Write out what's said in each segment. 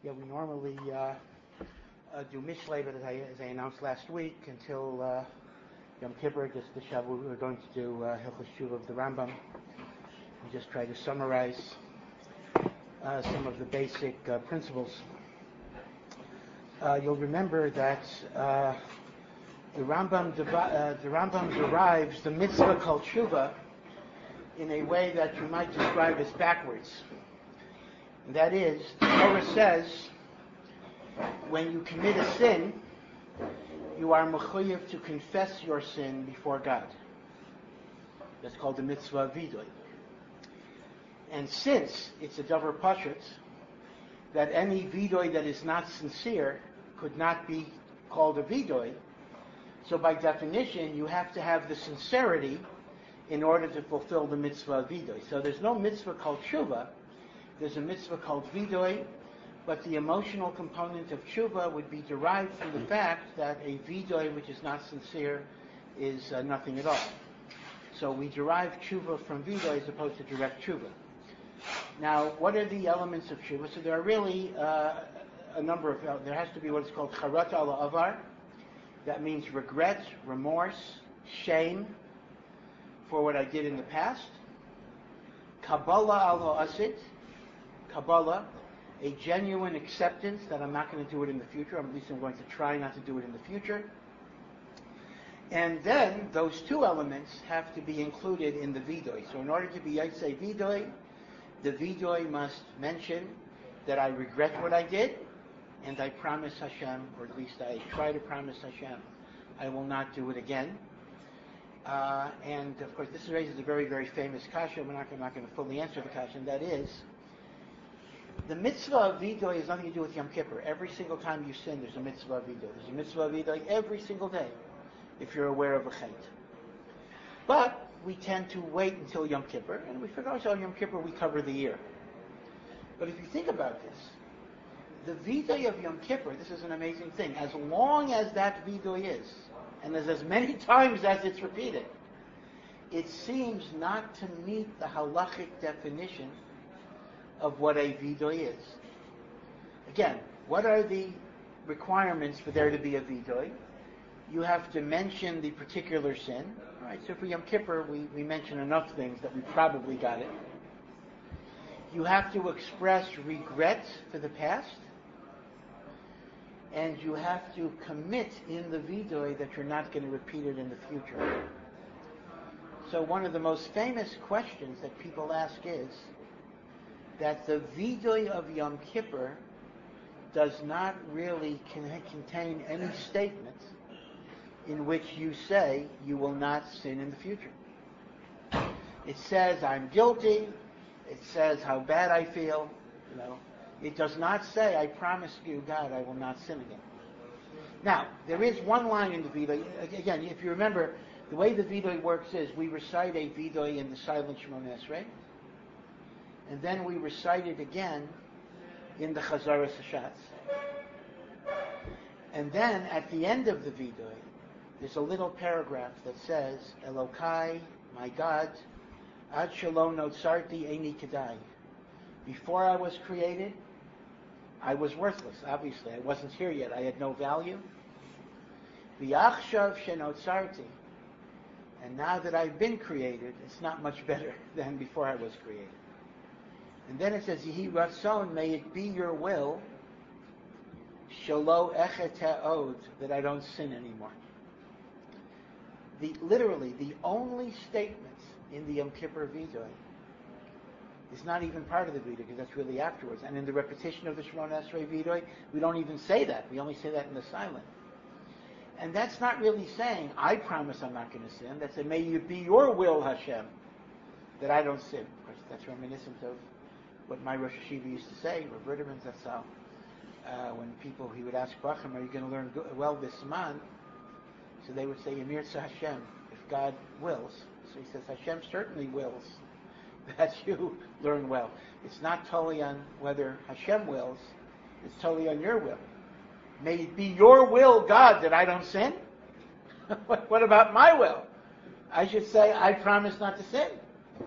We normally do Mishlei, but as I announced last week, until Yom Kippur, just the Shavuot, we're going to do Hilchos Tshuva of the Rambam, and just try to summarize some of the basic principles. You'll remember that the Rambam derives the mitzvah called Tshuva in a way that you might describe as backwards. And that is, the Torah says, when you commit a sin, you are mechuyev to confess your sin before God. That's called the mitzvah of vidoy. And since it's a davar pashut, that any vidoy that is not sincere could not be called a vidoy, so by definition you have to have the sincerity in order to fulfill the mitzvah of vidoy. So there's no mitzvah called tshuva. There's a mitzvah called vidoy, but the emotional component of tshuva would be derived from the fact that a vidoy which is not sincere is nothing at all. So we derive tshuva from vidoy as opposed to direct tshuva. Now, what are the elements of tshuva? So there are really a number of, there has to be what is called charata ala avar. That means regret, remorse, shame for what I did in the past. Kabbalah al ha'asid. Kabbalah, a genuine acceptance that I'm not going to do it in the future. At least I'm going to try not to do it in the future. And then those two elements have to be included in the vidoy. So in order to be yatzei vidoy, the vidoy must mention that I regret what I did, and I promise Hashem, or at least I try to promise Hashem, I will not do it again. And of course, this raises a very, very famous kasha. I'm not going to fully answer the kasha, and that is, the mitzvah of vidoy has nothing to do with Yom Kippur. Every single time you sin, there's a mitzvah of vidoy. There's a mitzvah of vidoy every single day, if you're aware of a chet. But we tend to wait until Yom Kippur, and we figure, oh, Yom Kippur, we cover the year. But if you think about this, the vidoy of Yom Kippur, this is an amazing thing. As long as that vidoy is, and as many times as it's repeated, it seems not to meet the halachic definition of what a vidoy is. Again, what are the requirements for there to be a vidoy? You have to mention the particular sin. All right, so for Yom Kippur, we mention enough things that we probably got it. You have to express regret for the past, and you have to commit in the vidoy that you're not going to repeat it in the future. So one of the most famous questions that people ask is that the vidoy of Yom Kippur does not really contain any statement in which you say you will not sin in the future. It says I'm guilty. It says how bad I feel. It does not say I promise you, God, I will not sin again. Now, there is one line in the vidoy. Again, if you remember, the way the vidoy works is we recite a vidoy in the silent Shemona Esrei, and then we recite it again in the Chazaras Hashatz. And then at the end of the vidoy, there's a little paragraph that says, Elokai, my God, Ad Shalom Notzarti Eini Kedai. Before I was created, I was worthless, obviously. I wasn't here yet. I had no value. V'achshav shenotzarti. And now that I've been created, it's not much better than before I was created. And then it says, Yehi Ratzon, may it be your will, Shalo Echet Ha'od, that I don't sin anymore. Literally, the only statement in the Yom Kippur vidoy is not even part of the vidoy, because that's really afterwards. And in the repetition of the Shemona Esrei vidoy, we don't even say that. We only say that in the silent. And that's not really saying, I promise I'm not going to sin. That's saying, may it be your will, Hashem, that I don't sin. Of course, that's reminiscent of what my Rosh Hashiva used to say, Rav Ritterman Zatzal, when people, he would ask Bacham, are you going to learn well this man? So they would say, Yamir Tzah Hashem, if God wills. So he says, Hashem certainly wills that you learn well. It's not totally on whether Hashem wills, it's totally on your will. May it be your will, God, that I don't sin. What about my will? I should say, I promise not to sin.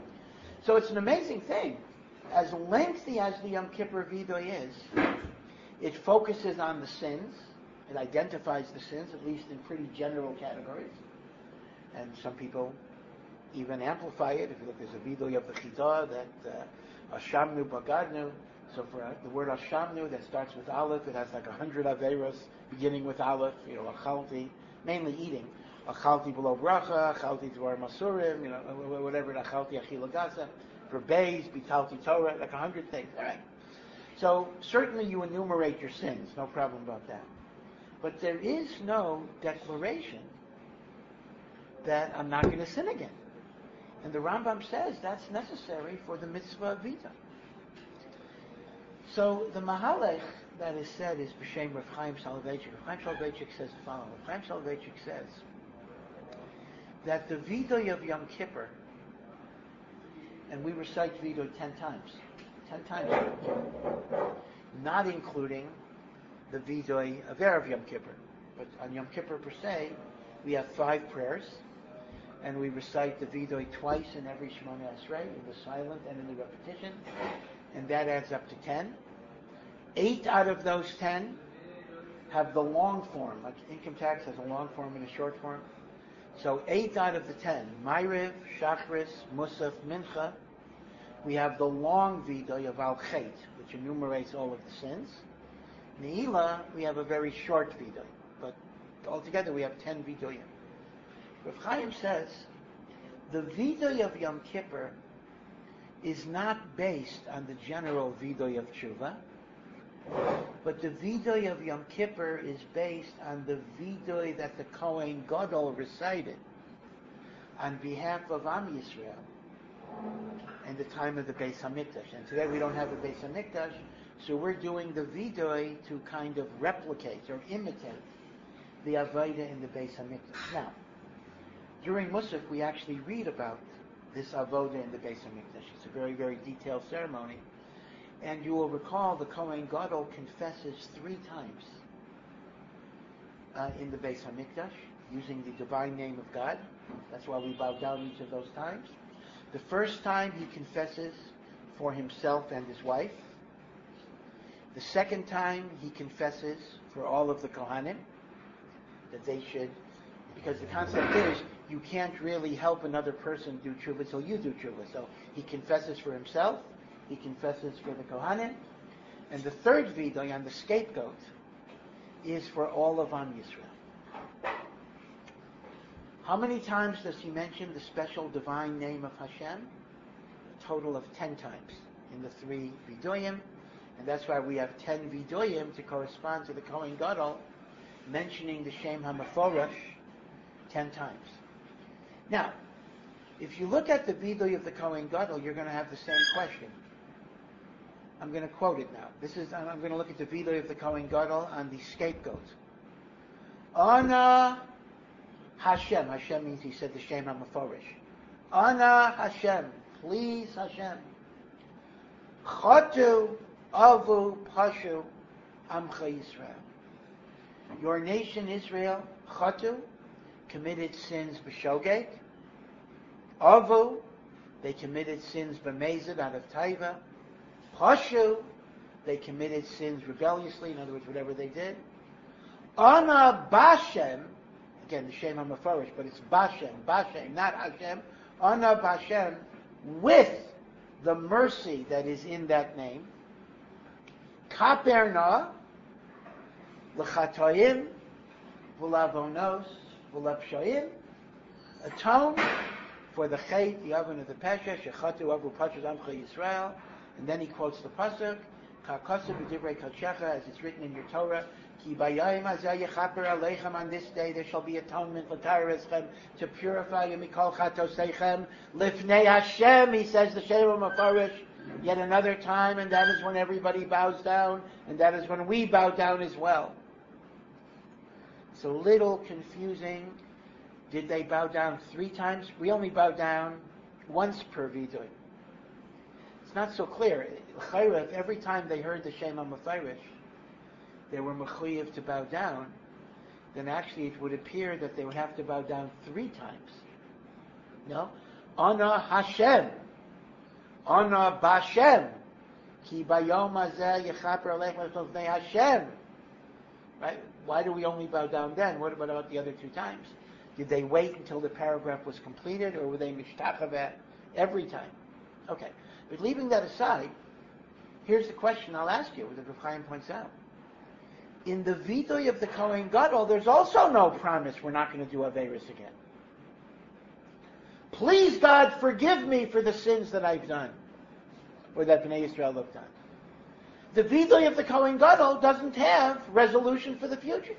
So it's an amazing thing. As lengthy as the Yom Kippur vidoy is, It focuses on the sins. It identifies the sins, at least in pretty general categories. And some people even amplify it. If you look, there's a vidoy of the Chidah that Ashamnu Bagadnu. So for the word Ashamnu that starts with Aleph, it has like 100 Averos beginning with Aleph. Achalti, mainly eating. Achalti below bracha, achalti dvar masurim, whatever. Achalti achila gasa. For Beis, bitalti Torah, like 100 things. All right. So certainly you enumerate your sins, no problem about that. But there is no declaration that I'm not going to sin again. And the Rambam says that's necessary for the mitzvah of Vita. So the Mahalech that is said is B'Shem Rav Chaim Soloveitchik. Rav Chaim Soloveitchik says the following. Rav Chaim Soloveitchik says that the Vidoy of Yom Kippur, and we recite Vidoy 10 times. 10 times. Not including the Vidoy of Erev Yom Kippur. But on Yom Kippur per se, we have 5 prayers, and we recite the Vidoy twice in every Shemona Esrei, in the silent and in the repetition, and that adds up to 10. 8 out of those 10 have the long form, like income tax has a long form and a short form. So 8 out of the 10, Ma'ariv, Shachris, Musaf, Mincha, we have the long Vidoy of Al Chet, which enumerates all of the sins. Ne'ilah, we have a very short Vidoy, but altogether we have 10 Vidoyim. Rav Chaim says, the Vidoy of Yom Kippur is not based on the general Vidoy of Tshuva, but the Vidoy of Yom Kippur is based on the Vidoy that the Kohen Gadol recited on behalf of Am Yisrael in the time of the Beis HaMikdash. And today we don't have a Beis HaMikdash, so we're doing the Vidoy to kind of replicate or imitate the Avodah in the Beis HaMikdash. Now, during Musaf, we actually read about this Avodah in the Beis HaMikdash. It's a very, very detailed ceremony. And you will recall the Kohen Gadol confesses 3 times in the Beis HaMikdash, using the divine name of God. That's why we bow down each of those times. The first time he confesses for himself and his wife. The second time he confesses for all of the Kohanim, that they should, because the concept is, you can't really help another person do tshuva till you do tshuva. So he confesses for himself, he confesses for the Kohanim, and the third vidoy on the scapegoat is for all of Am Yisrael. How many times does he mention the special divine name of Hashem? A total of 10 times in the 3 vidoyim, and that's why we have 10 vidoyim to correspond to the Kohen Gadol mentioning the Shem HaMeforash 10 times. Now, if you look at the vidoy of the Kohen Gadol, you're going to have the same question. I'm going to quote it now. I'm going to look at the vidoy of the Kohen Gadol on the scapegoat. Ana Hashem. Hashem means he said the Shem HaMeforash. Ana Hashem. Please Hashem. Chatu Avu Pashu Amcha Yisrael. Your nation Israel, Chatu, committed sins b'shogeg. Avu, they committed sins b'mezid, out of taiva. Pashu, they committed sins rebelliously, in other words, whatever they did. Ana Bashem, again, the Shem HaMeforash, but it's Bashem, not Hashem. Ana Bashem, with the mercy that is in that name. Kaperna, l'chatoyim, v'lavonos, v'lapshoyim, atone for the chait, the oven of the pesha, shechatu avu pashas amcha Yisrael, and then he quotes the pasuk, ka'kosav b'divrei kodshecha, as it's written in your Torah, ki bayayim hazeh yechaper aleichem, on this day there shall be atonement l'tayreschem, to purify you mikol chatoseichem, lifnei Hashem, he says the Shem HaMeforash, yet another time, and that is when everybody bows down, and that is when we bow down as well. It's a little confusing. Did they bow down 3 times? We only bow down once per vidoy. It's not so clear. If every time they heard the Shem HaMeforash, they were mechuyev to bow down, then actually it would appear that they would have to bow down 3 times. No? Ana Hashem. Ana Bashem. Ki bayom hazeh yechaper aleichem lefnei Hashem. Right? Why do we only bow down then? What about the other two times? Did they wait until the paragraph was completed, or were they mishtachaveh every time? Okay. But leaving that aside, here's the question I'll ask you, that Rav Chaim points out. In the Vidoy of the Kohen Gadol, there's also no promise we're not going to do Averis again. Please, God, forgive me for the sins that I've done, or that Bnei Yisrael have done. The Vidoy of the Kohen Gadol doesn't have resolution for the future.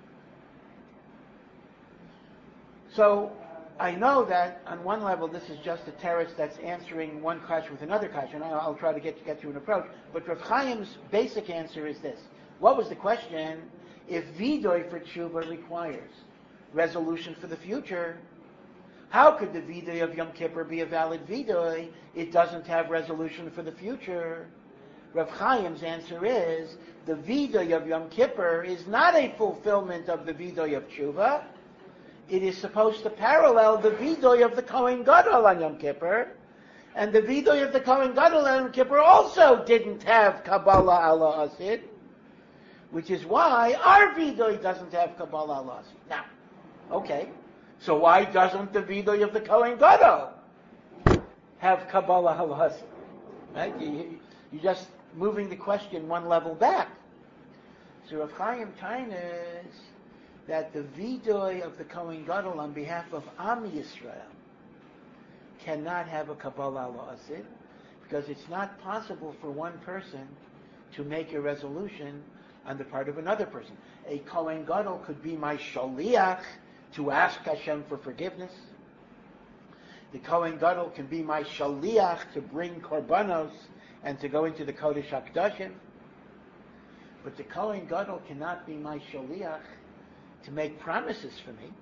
So, I know that on one level this is just a terrorist that's answering one kasha with another kasha, and I'll try to get you an approach. But Rav Chaim's basic answer is this. What was the question? If Vidoy for Tshuva requires resolution for the future, how could the Vidoy of Yom Kippur be a valid Vidoy? It doesn't have resolution for the future. Rav Chaim's answer is, the Vidoy of Yom Kippur is not a fulfillment of the Vidoy of Tshuva. It is supposed to parallel the Vidoy of the Kohen Gadol on Yom Kippur, and the Vidoy of the Kohen Gadol on Yom Kippur also didn't have Kabbalah ala Asid, which is why our Vidoy doesn't have Kabbalah ala Asid. Now, okay, so why doesn't the Vidoy of the Kohen Gadol have Kabbalah ala Asid? Right? You just moving the question one level back. So Rav Chaim Tainas that the Vidoy of the Kohen Gadol on behalf of Am Yisrael cannot have a Kabbalah ala Asid, because it's not possible for one person to make a resolution on the part of another person. A Kohen Gadol could be my shaliach to ask Hashem for forgiveness. The Kohen Gadol can be my shaliach to bring korbanos and to go into the Kodesh HaKadoshim. But the Kohen Gadol cannot be my shaliach to make promises for me.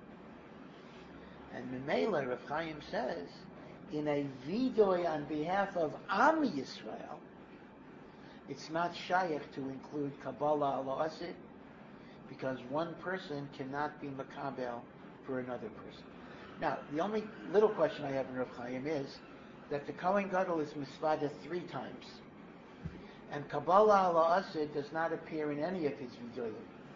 And Memela, Rav Chaim says, in a Vidoy on behalf of Am Yisrael, it's not shaykh to include Kabbalah ala Asid, because one person cannot be Makabel for another person. Now, the only little question I have in Rav Chaim is that the Kohen Gadol is misvada 3 times, and Kabbalah ala Asid does not appear in any of his Vidoyim.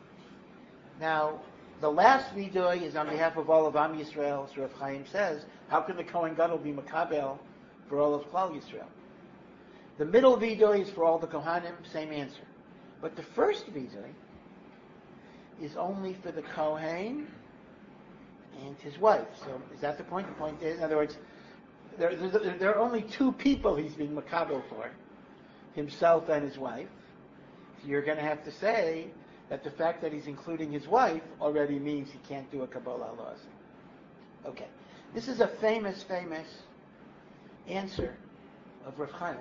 Now, the last Vidoy is on behalf of all of Am Yisrael, so Rav Chaim says, how can the Kohen Gadol be Makabel for all of Klal Yisrael? The middle Vidoy is for all the Kohanim, same answer. But the first Vidoy is only for the Kohen and his wife. So is that the point? The point is, in other words, there are only 2 people he's being Makabel for, himself and his wife. So you're going to have to say that the fact that he's including his wife already means he can't do a Kabbalah ala Asid. Okay. This is a famous answer of Rav Chaim.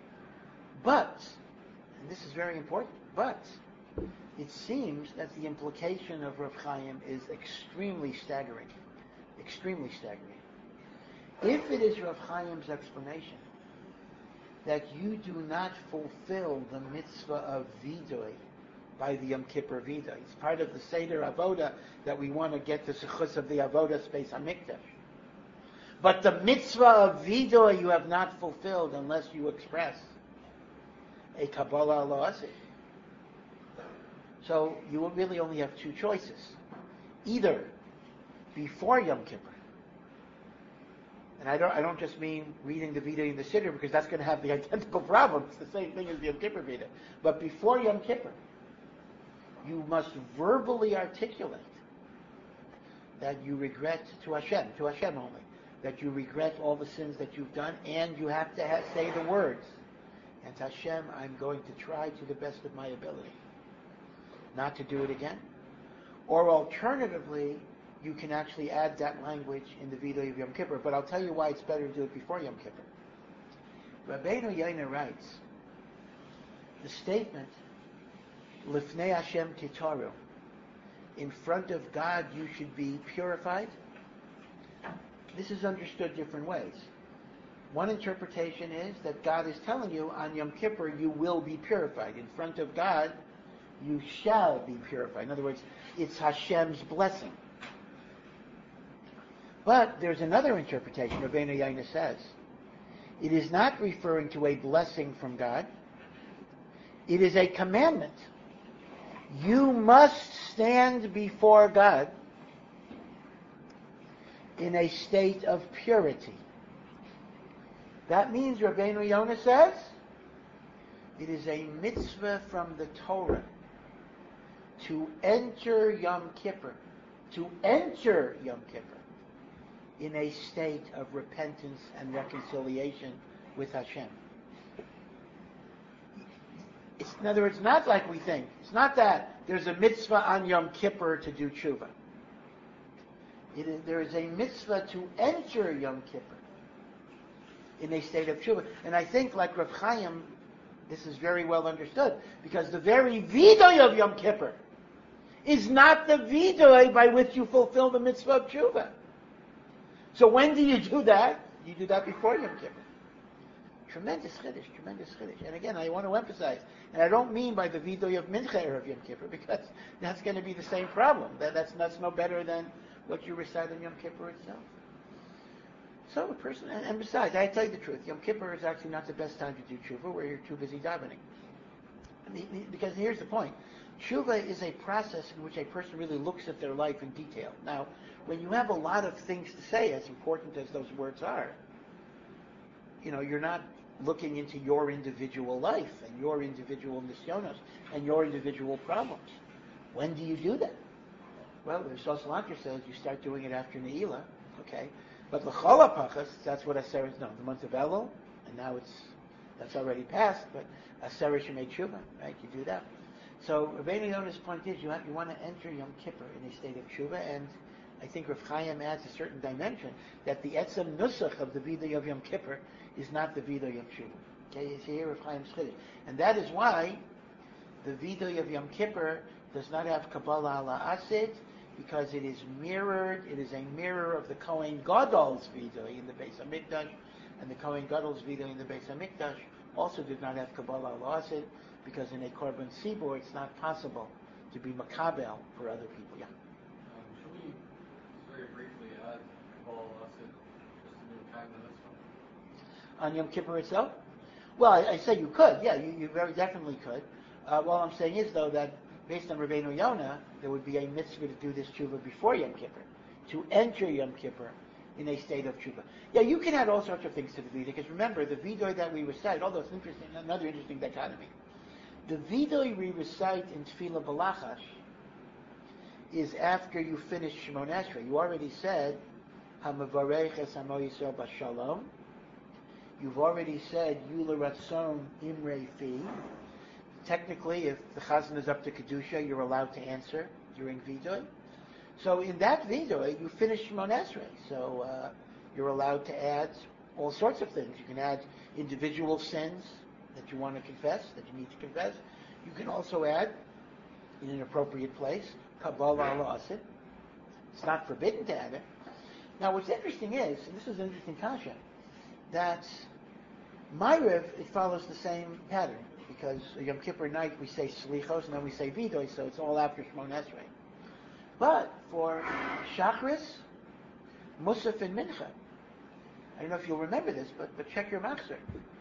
But, and this is very important, but it seems that the implication of Rav Chaim is extremely staggering. Extremely staggering. If it is Rav Chaim's explanation that you do not fulfill the mitzvah of Vidoy by the Yom Kippur Vidoy, it's part of the Seder Avoda that we want to get the Sechus of the Avoda space HaMikdash. But the mitzvah of Vidoy you have not fulfilled unless you express a Kabbalah ala Asid. So you will really only have 2 choices. Either before Yom Kippur, and I don't just mean reading the Vidoy in the Siddur, because that's going to have the identical problem. It's the same thing as the Yom Kippur Vidoy. But before Yom Kippur, you must verbally articulate that you regret to Hashem only, that you regret all the sins that you've done, and you have to say the words, and to Hashem, I'm going to try to the best of my ability not to do it again. Or alternatively, you can actually add that language in the Vidoy of Yom Kippur, but I'll tell you why it's better to do it before Yom Kippur. Rabbeinu Yaina writes, the statement, Lifnei Hashem Titaru, in front of God you should be purified, this is understood different ways. One interpretation is that God is telling you on Yom Kippur you will be purified. In front of God you shall be purified. In other words, it's Hashem's blessing. But there's another interpretation. Rabbeinu Yaina says, it is not referring to a blessing from God, It is a commandment. You must stand before God in a state of purity. That means, Rabbeinu Yonah says, it is a mitzvah from the Torah to enter Yom Kippur, in a state of repentance and reconciliation with Hashem. In other words, not like we think. It's not that there's a mitzvah on Yom Kippur to do tshuva. There is a mitzvah to enter Yom Kippur in a state of tshuva. And I think, like Rav Chaim, this is very well understood, because the very vidoy of Yom Kippur is not the vidoy by which you fulfill the mitzvah of tshuva. So when do you do that? You do that before Yom Kippur. Tremendous chiddush. And again, I want to emphasize, and I don't mean by the vidoy of Mincha of Yom Kippur, because that's going to be the same problem. That's no better than what you recite on Yom Kippur itself. So a person, and besides, I tell you the truth, Yom Kippur is actually not the best time to do tshuva, where you're too busy davening. Because here's the point. Tshuva is a process in which a person really looks at their life in detail. Now, when you have a lot of things to say, as important as those words are, you're not looking into your individual life and your individual nisyonos and your individual problems. When do you do that? Well, the Shlomo Salanter says you start doing it after Ne'ilah, okay? But l'chol hapachas, that's what Aseret is known. The month of Elul, and now that's already passed, but Aseret Shemei Tshuva, right? You do that. So Rabbeinu Yonah's point is you want to enter Yom Kippur in a state of tshuva, and I think Rav Chaim adds a certain dimension that the etzem nusach of the vidoy of Yom Kippur is not the vidoy of tshuva. Okay, you see here Rav Chaim's chiddush, and that is why the vidoy of Yom Kippur does not have Kabbalah ala Asid, because it is mirrored. It is a mirror of the Kohen Gadol's vidoy in the Beis Hamikdash, and the Kohen Gadol's vidoy in the Beis Hamikdash also did not have Kabbalah ala Asid, because in a Korban Sibur it's not possible to be makabel for other people. Yeah. Should we very briefly add Kabbalah ala Asid just to do time minutes On Yom Kippur itself? Well, I say you could. Yeah, you very definitely could. All I'm saying is, though, that based on Rabbeinu Yonah, there would be a mitzvah to do this tshuva before Yom Kippur, to enter Yom Kippur in a state of tshuva. Yeah, you can add all sorts of things to the vidoy, because remember, the vidoy that we recite, although it's another interesting dichotomy, the vidoy we recite in Tefillah Balachash is after you finish Shemon Esrei. You already said, HaMavarech es Amo Yisrael B'Shalom. You've already said, Yula Ratzon Imrei Fi. Technically, if the chazan is up to Kedusha, you're allowed to answer during vidoy. So in that vidoy, you finish Shemon Esrei. So you're allowed to add all sorts of things. You can add individual sins that you want to confess, that you need to confess. You can also add, in an appropriate place, Kabbalah ala Asid. It's not forbidden to add it. Now, what's interesting is, and this is an interesting kasha, that Ma'ariv, it follows the same pattern, because Yom Kippur night we say Slichos and then we say Vidoy, so it's all after Shemon Esrei. But for Shachris, Musaf, and Mincha, I don't know if you'll remember this, but check your machzor.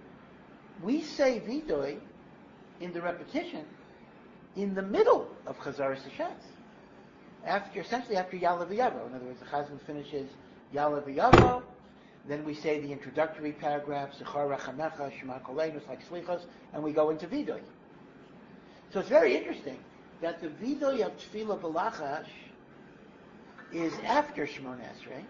We say Vidoy in the repetition in the middle of Chazaras Hashatz, essentially after Ya'aleh V'Yavo. In other words, the Chazan finishes Ya'aleh V'Yavo, then we say the introductory paragraph, Zechar Rachamecha, Shema Koleinu, like Slichos, and we go into Vidoy. So it's very interesting that the Vidoy of Tefillah Balachash is after Shemon Esrei,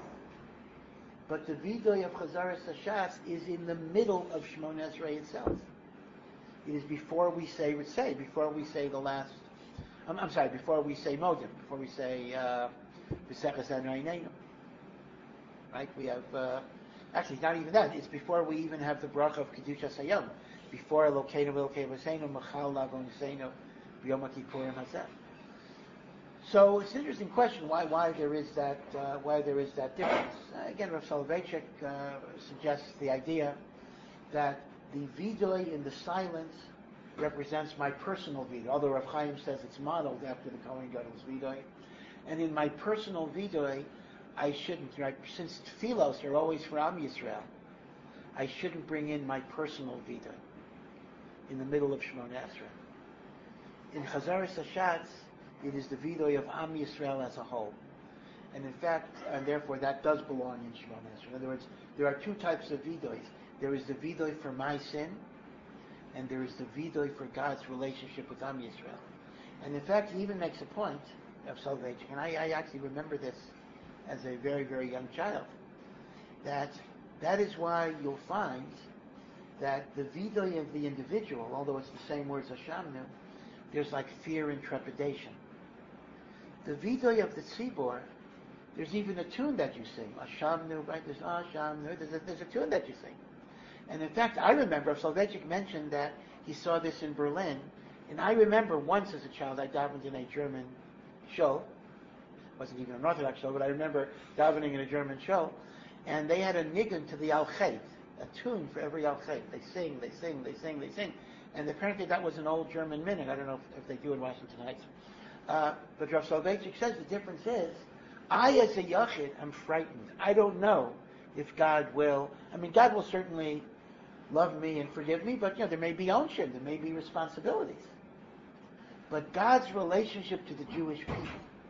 but the Vidoy of Chazaras Hashatz is in the middle of Shemon Esrei itself. It is before we say Ritzei, before we say the last, before we say Modim, before we say V'seches Anoinenu. Right? We have, actually, it's not even that. It's before we even have the bracha of Kedushas Hayom. Before Elokeinu v'Elokei V'seinu, Machal Lavon Seinu, B'Yom HaKippurim Hazeh. So it's an interesting question why there is that difference. Again, Rav Soloveitchik suggests the idea that the vidoy in the silence represents my personal vidoy, although Rav Chaim says it's modeled after the Kohen Gadol's vidoy. And in my personal vidoy, I shouldn't, right? Since tefillos are always for Am Yisrael, I shouldn't bring in my personal vidoy. in the middle of Shemona Esrei. In Chazaras Hashatz, it is the vidoy of Am Yisrael as a whole. And in fact, and therefore that does belong in Shemona Esrei. In other words, there are two types of vidoys. There is the vidoy for my sin, and there is the vidoy for God's relationship with Am Yisrael. And in fact, he even makes a point of salvation, and I actually remember this as a very, very young child, that is why you'll find that the vidoy of the individual, although it's the same words Hashamnu, there's like fear and trepidation. The vidoy of the tzibor, there's even a tune that you sing, Hashamnu, right? There's Hashamnu, there's a tune that you sing. And in fact, I remember, Soloveitchik mentioned that he saw this in Berlin, and I remember once as a child, I davened in a German shul. It wasn't even an Orthodox shul, but I remember davening in a German shul, and they had a nigun to the Al-Chet, a tune for every Al-Chet. They sing, and apparently that was an old German minute. I don't know if they do in Washington Heights. But Rav Soloveitchik says the difference is, I as a Yachid am frightened. I don't know if God will, God will certainly love me and forgive me, but there may be ownership, there may be responsibilities. But God's relationship to the Jewish people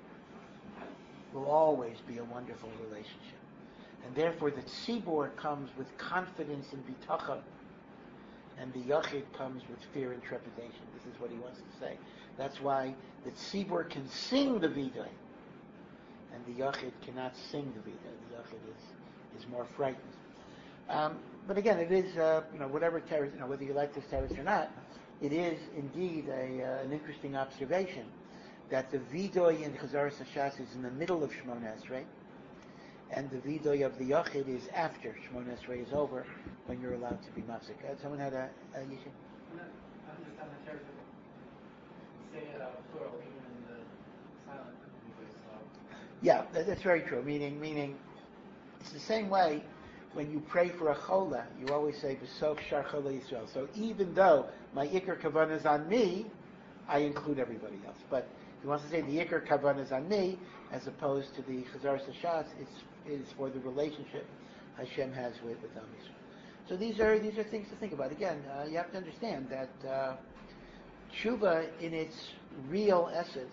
will always be a wonderful relationship. And therefore the tzibor comes with confidence and bitachon, and the yachid comes with fear and trepidation. This is what he wants to say. That's why the tzibor can sing the vidoy, and the yachid cannot sing the vidoy. The yachid is more frightened. But again, it is whatever teretz, whether you like this teretz or not, it is indeed an interesting observation that the vidoy in Chazaras Hashatz is in the middle of Shemona Esrei, and the vidoy of the yachid is after Shemona Esrei is over, when you're allowed to be mafsik. Someone had a yishuv? I understand the teretz. Say it plural, even in the silent voice. Yeah, that's very true. Meaning, it's the same way. When you pray for a chola, you always say B'soch Shar Chola Yisrael. So even though my ikar kavanah is on me, I include everybody else. But he wants to say the ikar kavanah is on me, as opposed to the Chazaras Hashatz, is for the relationship Hashem has with Am Yisrael. So these are things to think about. Again, you have to understand that tshuva, in its real essence,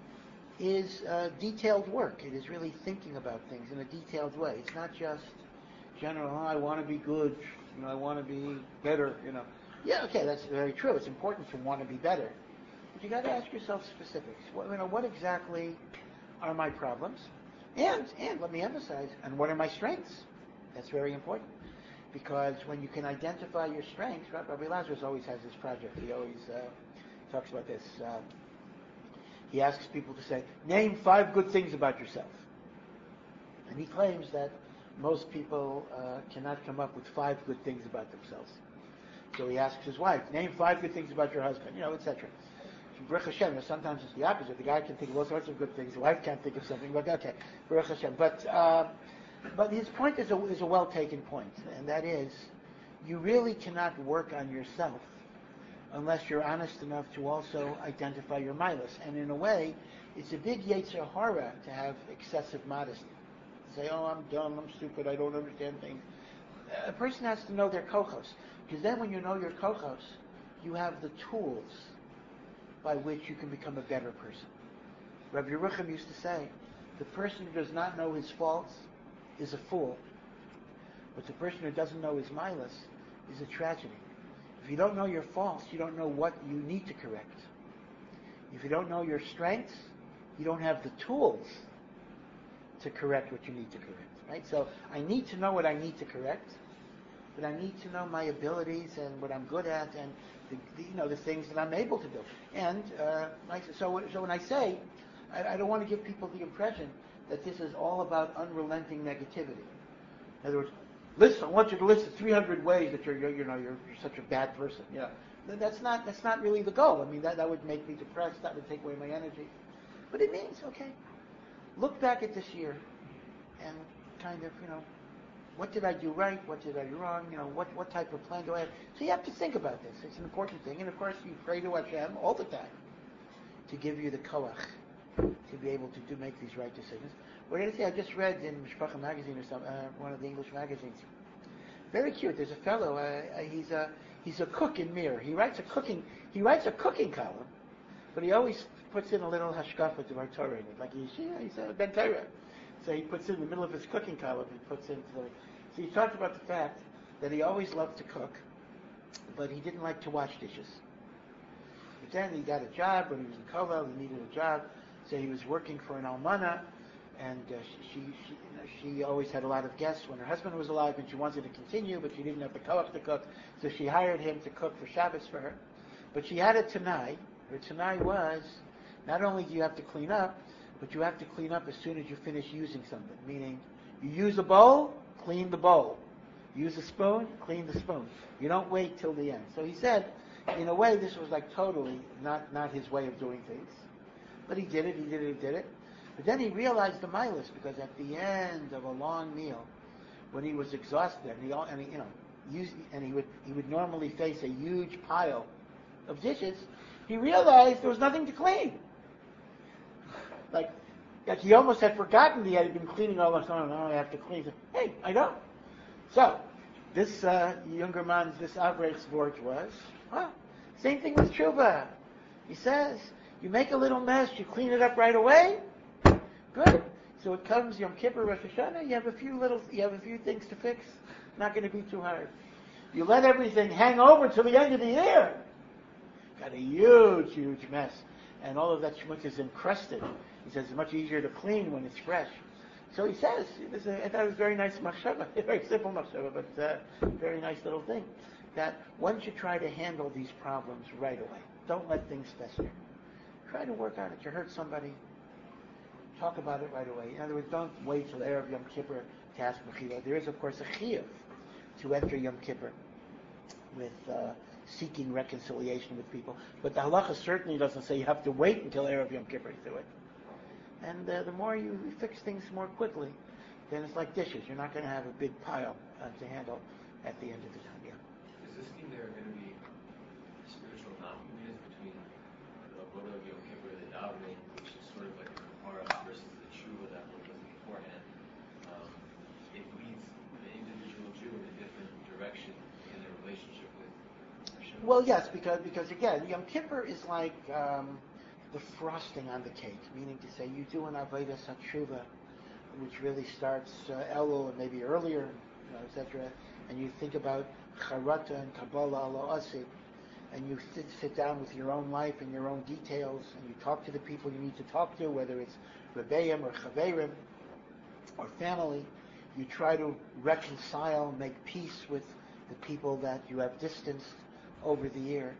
is detailed work. It is really thinking about things in a detailed way. It's not just general, I want to be good, I want to be better, Yeah, okay, that's very true. It's important to want to be better. But you got to ask yourself specifics. What exactly are my problems? And let me emphasize, and what are my strengths? That's very important. Because when you can identify your strengths, Rabbi Lazarus always has this project. He always talks about this. He asks people to say, name 5 good things about yourself. And he claims that most people cannot come up with 5 good things about themselves. So he asks his wife, name 5 good things about your husband, etc. Baruch Hashem, sometimes it's the opposite. The guy can think of all sorts of good things. The wife can't think of something, but okay, Baruch Hashem. But his point is a well-taken point, and that is, you really cannot work on yourself unless you're honest enough to also identify your milas. And in a way, it's a big yetzer hara to have excessive modesty. Say, I'm dumb, I'm stupid, I don't understand things. A person has to know their kochos, because then when you know your kochos, you have the tools by which you can become a better person. Rabbi Yerucham used to say, the person who does not know his faults is a fool, but the person who doesn't know his milas is a tragedy. If you don't know your faults, you don't know what you need to correct. If you don't know your strengths, you don't have the tools to correct what you need to correct, right? So I need to know what I need to correct, but I need to know my abilities and what I'm good at and the things that I'm able to do. And so when I say, I don't want to give people the impression that this is all about unrelenting negativity. In other words, I want you to list the 300 ways that you're such a bad person. That's not really the goal. That would make me depressed. That would take away my energy. But it means, okay, look back at this year and kind of, what did I do right? What did I do wrong? What type of plan do I have? So you have to think about this. It's an important thing. And of course, you pray to Hashem all the time to give you the koach to be able to make these right decisions. What did I say? I just read in Mishpacha magazine or some one of the English magazines. Very cute. There's a fellow. He's He's a cook in Mir. He writes a cooking column, but he always puts in a little hashkafa to our Torah in it, like he's a Ben Torah. So he puts in the middle of his cooking column, he puts into the. So he talked about the fact that he always loved to cook, but he didn't like to wash dishes. But then he got a job when he was in Kovel. He needed a job, so he was working for an almana, and she always had a lot of guests when her husband was alive, and she wanted to continue, but she didn't have the koach to cook, so she hired him to cook for Shabbos for her. But she had a tanai. Her tanai was, not only do you have to clean up, but you have to clean up as soon as you finish using something. Meaning, you use a bowl, clean the bowl. Use a spoon, clean the spoon. You don't wait till the end. So he said, in a way, this was like totally not his way of doing things. But he did it. But then he realized the milas, because at the end of a long meal, when he was exhausted, and he would normally face a huge pile of dishes, he realized there was nothing to clean. Like he almost had forgotten he had been cleaning all the time. Oh, I have to clean. Hey, I know. So, this younger man's, this Avreich's word was, same thing with tshuva. He says, you make a little mess, you clean it up right away. Good. So it comes Yom Kippur, Rosh Hashanah. You have a few things to fix. Not going to be too hard. You let everything hang over till the end of the year. Got a huge mess, and all of that shmutz is encrusted. He says it's much easier to clean when it's fresh. So he says, I thought it was a very nice machshava, very simple machshava, but very nice little thing. That one should try to handle these problems right away. Don't let things fester. Try to work on it. You hurt somebody, talk about it right away. In other words, don't wait till Erev Yom Kippur to ask mechila. There is, of course, a chiyuv to enter Yom Kippur with seeking reconciliation with people. But the halacha certainly doesn't say you have to wait until Erev Yom Kippur to do it. And the more you fix things more quickly, then it's like dishes. You're not going to have a big pile to handle at the end of the time. Yeah. Does this mean there are going to be spiritual nonconvenience between the Avodah of Yom Kippur and the davening, which is sort of like a kapara, versus the tshuva that was beforehand? It leads the individual Jew in a different direction in their relationship with Hashem. Well, yes, because again, Yom Kippur is like the frosting on the cake, meaning to say you do an Avodah Tshuva, which really starts Elul and maybe earlier, etc. And you think about Charata and Kabbalah ala Asi, and you sit down with your own life and your own details, and you talk to the people you need to talk to, whether it's Rebbeim or Chaverim or family. You try to reconcile, make peace with the people that you have distanced over the year.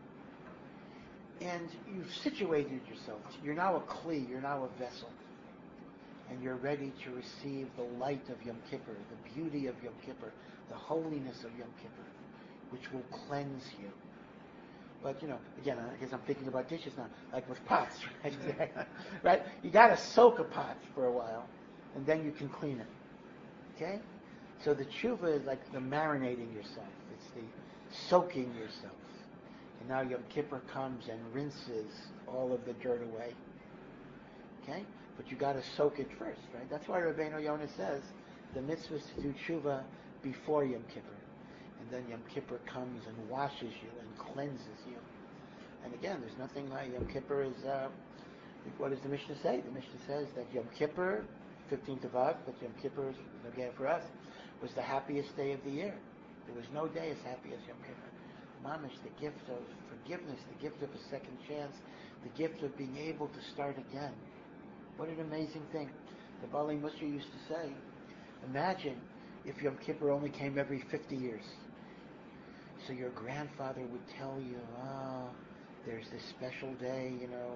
And you've situated yourself. You're now a kli, you're now a vessel. And you're ready to receive the light of Yom Kippur, the beauty of Yom Kippur, the holiness of Yom Kippur, which will cleanse you. But, again, I guess I'm thinking about dishes now, like with pots, right? Right? You got to soak a pot for a while, and then you can clean it. Okay? So the tshuva is like the marinating yourself. It's the soaking yourself. And now Yom Kippur comes and rinses all of the dirt away. Okay? But you got to soak it first, right? That's why Rabbeinu Yonah says the mitzvah is to do tshuva before Yom Kippur. And then Yom Kippur comes and washes you and cleanses you. And again, there's nothing like Yom Kippur is, what does the Mishnah say? The Mishnah says that Yom Kippur, 15th of Av, but Yom Kippur, again for us, was the happiest day of the year. There was no day as happy as Yom Kippur. Mamish, the gift of forgiveness, the gift of a second chance, the gift of being able to start again. What an amazing thing. The Bali Musha used to say, imagine if Yom Kippur only came every 50 years. So your grandfather would tell you, there's this special day,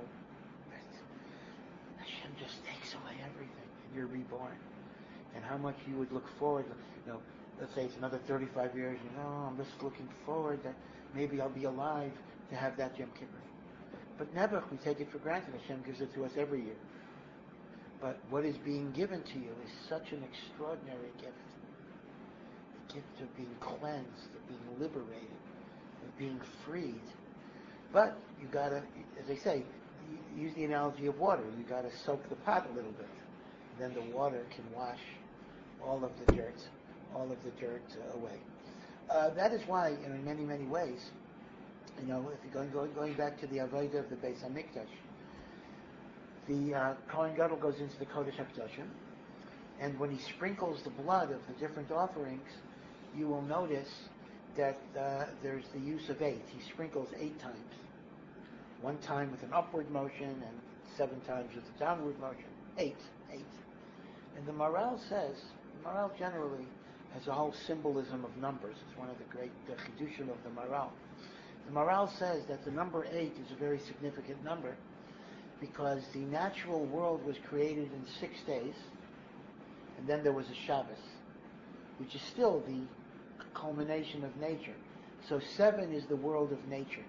Hashem just takes away everything and you're reborn. And how much you would look forward, let's say it's another 35 years, I'm just looking forward that maybe I'll be alive to have that Yom Kippur. But never, we take it for granted. Hashem gives it to us every year. But what is being given to you is such an extraordinary gift. The gift of being cleansed, of being liberated, of being freed. But you gotta, as I say, use the analogy of water. You gotta soak the pot a little bit. Then the water can wash all of the dirt away. that is why, in many, many ways, if you're going back to the Avodah of the Beis Hamikdash, the Kohen Gadol goes into the Kodesh HaKadoshim, and when he sprinkles the blood of the different offerings, you will notice that there's the use of 8. He sprinkles 8 times. 1 time with an upward motion and 7 times with a downward motion. 8. And the Maharal generally has a whole symbolism of numbers. It's one of the great chidushim of the Maharal. The Maharal says that the number 8 is a very significant number because the natural world was created in 6 days, and then there was a Shabbos, which is still the culmination of nature. So 7 is the world of nature.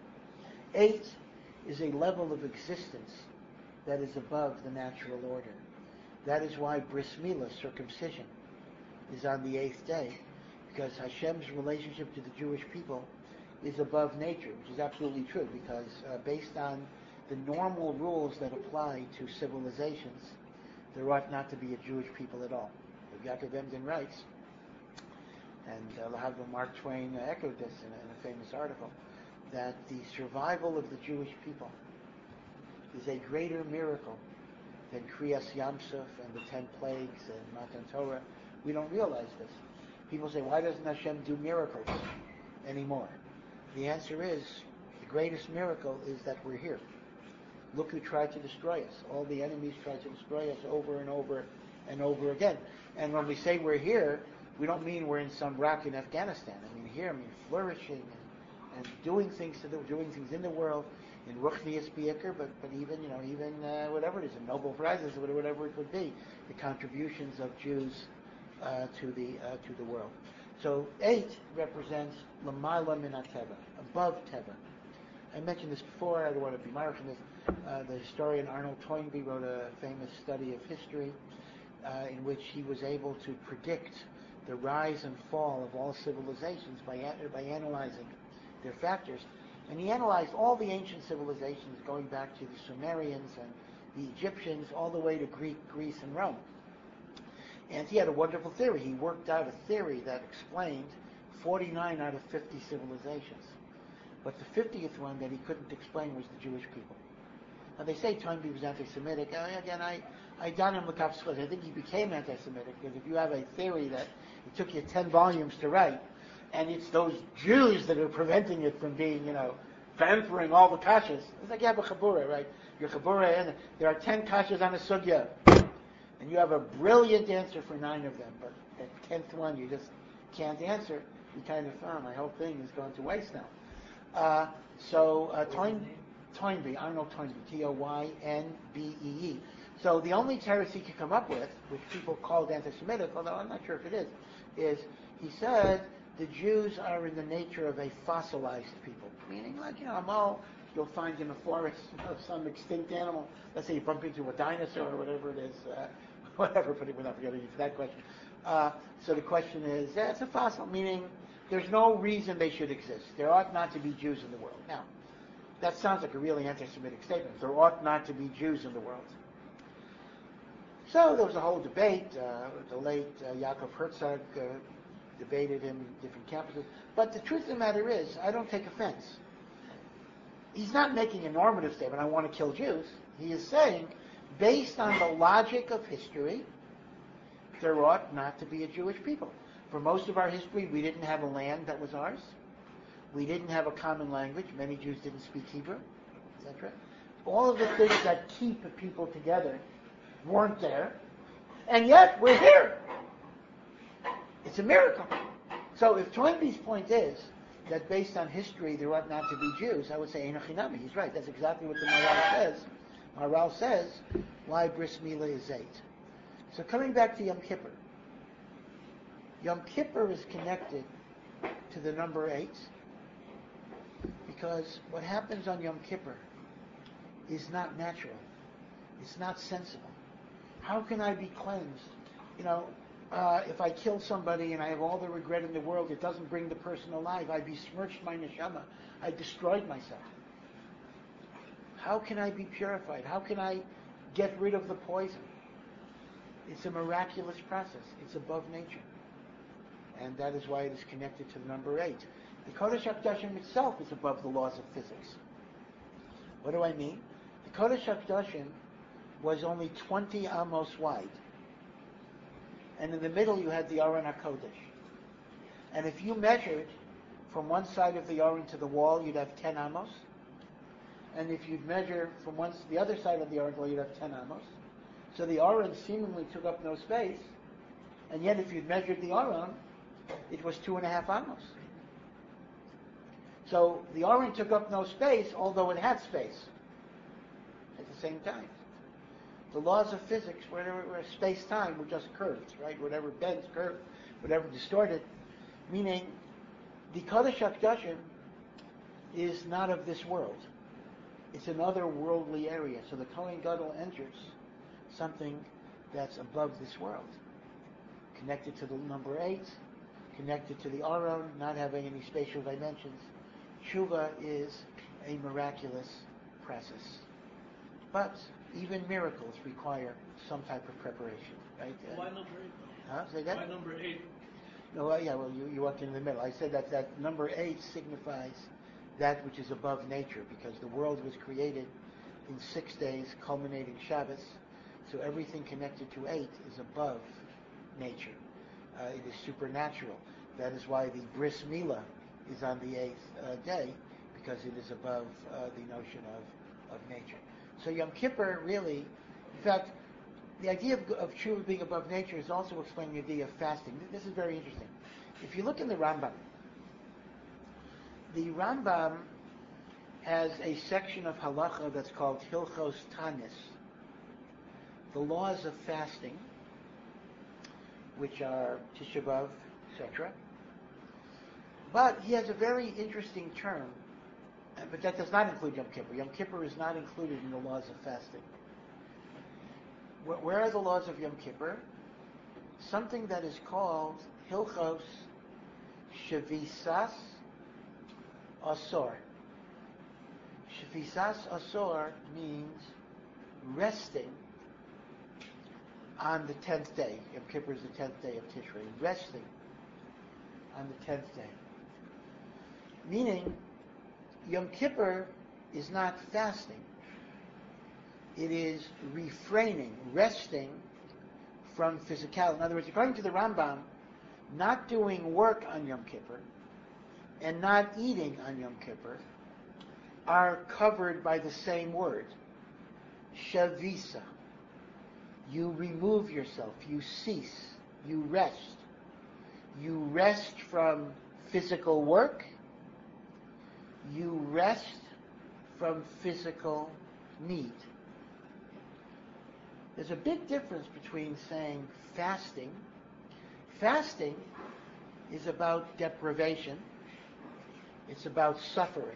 8 is a level of existence that is above the natural order. That is why bris milah, circumcision, is on the 8th day, because Hashem's relationship to the Jewish people is above nature, which is absolutely true, because based on the normal rules that apply to civilizations, there ought not to be a Jewish people at all. Yaakov Emden writes, and Lahavdil Mark Twain echoed this in a famous article, that the survival of the Jewish people is a greater miracle than Kriyas Yamsuf and the 10 plagues and Matan Torah. We don't realize this. People say, why doesn't Hashem do miracles anymore? The answer is, the greatest miracle is that we're here. Look who tried to destroy us. All the enemies tried to destroy us over and over and over again. And when we say we're here, we don't mean we're in some rock in Afghanistan. I mean flourishing and doing things in the world, in Ruchnius Biker, but even whatever it is, in Nobel Prizes or whatever it would be, the contributions of Jews to the world. So 8 represents L'mayla min HaTeva, above Teva. I mentioned this before. I don't want to be marked in this. The historian Arnold Toynbee wrote a famous study of history in which he was able to predict the rise and fall of all civilizations by analyzing their factors. And he analyzed all the ancient civilizations going back to the Sumerians and the Egyptians all the way to Greece and Rome. And he had a wonderful theory. He worked out a theory that explained 49 out of 50 civilizations. But the 50th one that he couldn't explain was the Jewish people. Now they say Toynbee was anti-Semitic. Again, I doubt him. I think he became anti-Semitic because if you have a theory that it took you 10 volumes to write, and it's those Jews that are preventing it from being, answering all the kashas. It's like you have a chabura, right? Your chabura, and there are 10 kashas on a sugya, and you have a brilliant answer for 9 of them, but that 10th one you just can't answer. You kind of, my whole thing is going to waste now. Toynbee, Arnold Toynbee, Toynbee. So the only heresy he could come up with, which people called anti-Semitic, although I'm not sure if it is he said the Jews are in the nature of a fossilized people, meaning like, a mole you'll find in a forest of some extinct animal. Let's say you bump into a dinosaur or whatever it is, but we're not getting into that question. So the question is, it's a fossil, meaning there's no reason they should exist. There ought not to be Jews in the world. Now, that sounds like a really anti-Semitic statement. There ought not to be Jews in the world. So there was a whole debate. The late Yaakov Herzog debated him in different campuses. But the truth of the matter is, I don't take offense. He's not making a normative statement, I want to kill Jews. He is saying, based on the logic of history, there ought not to be a Jewish people. For most of our history, we didn't have a land that was ours. We didn't have a common language. Many Jews didn't speak Hebrew, etc. All of the things that keep the people together weren't there. And yet, we're here. It's a miracle. So if Toynbee's point is that based on history there ought not to be Jews, I would say Ein Chinami. He's right. That's exactly what the Maharal says. Maharal says, why bris milah is 8. So coming back to Yom Kippur. Yom Kippur is connected to the number 8 because what happens on Yom Kippur is not natural. It's not sensible. How can I be cleansed? If I kill somebody and I have all the regret in the world, it doesn't bring the person alive. I besmirched my neshama. I destroyed myself. How can I be purified? How can I get rid of the poison? It's a miraculous process. It's above nature. and that is why it is connected to the number 8. The Kodesh HaKadoshim itself is above the laws of physics. What do I mean? The Kodesh HaKadoshim was only 20 amos wide, and in the middle you had the Aron HaKodesh. And if you measured from one side of the Aron to the wall, you'd have 10 amos. And if you'd measure from the other side of the Aron, you'd have 10 amos. So the Aron seemingly took up no space, and yet if you'd measured the Aron, it was 2.5 amos. So the Aron took up no space, although it had space at the same time. The laws of physics, where space-time were just curves, right? Whatever bends, curved, whatever distorted. Meaning, the Kodesh HaKadoshim is not of this world. It's another worldly area. So the Kohen Gadol enters something that's above this world. Connected to the number 8, connected to the Aron, not having any spatial dimensions. Tshuva is a miraculous process. But even miracles require some type of preparation, right? Why number 8? Huh? Say that? Why number 8? No, you walked in the middle. I said that number 8 signifies that which is above nature, because the world was created in 6 days, culminating Shabbos. So everything connected to 8 is above nature. It is supernatural. That is why the bris milah is on the 8th day, because it is above the notion of nature. So Yom Kippur really, in fact, the idea of Tshuva being above nature is also explaining the idea of fasting. This is very interesting. If you look in the Rambam has a section of halacha that's called Hilchos Tanis, the laws of fasting, which are Tisha B'Av, etc. But he has a very interesting term, but that does not include Yom Kippur. Yom Kippur is not included in the laws of fasting. Where are the laws of Yom Kippur? Something that is called Hilchos Shavisas Asor. Shavisas Asor means resting on the 10th day. Yom Kippur is the 10th day of Tishrei. Resting on the 10th day. Meaning, Yom Kippur is not fasting. It is refraining, resting from physicality. In other words, according to the Rambam, not doing work on Yom Kippur and not eating on Yom Kippur are covered by the same word, shavisa. You remove yourself, you cease, you rest. You rest from physical work, you rest from physical need. There's a big difference between saying fasting. Fasting is about deprivation. It's about suffering.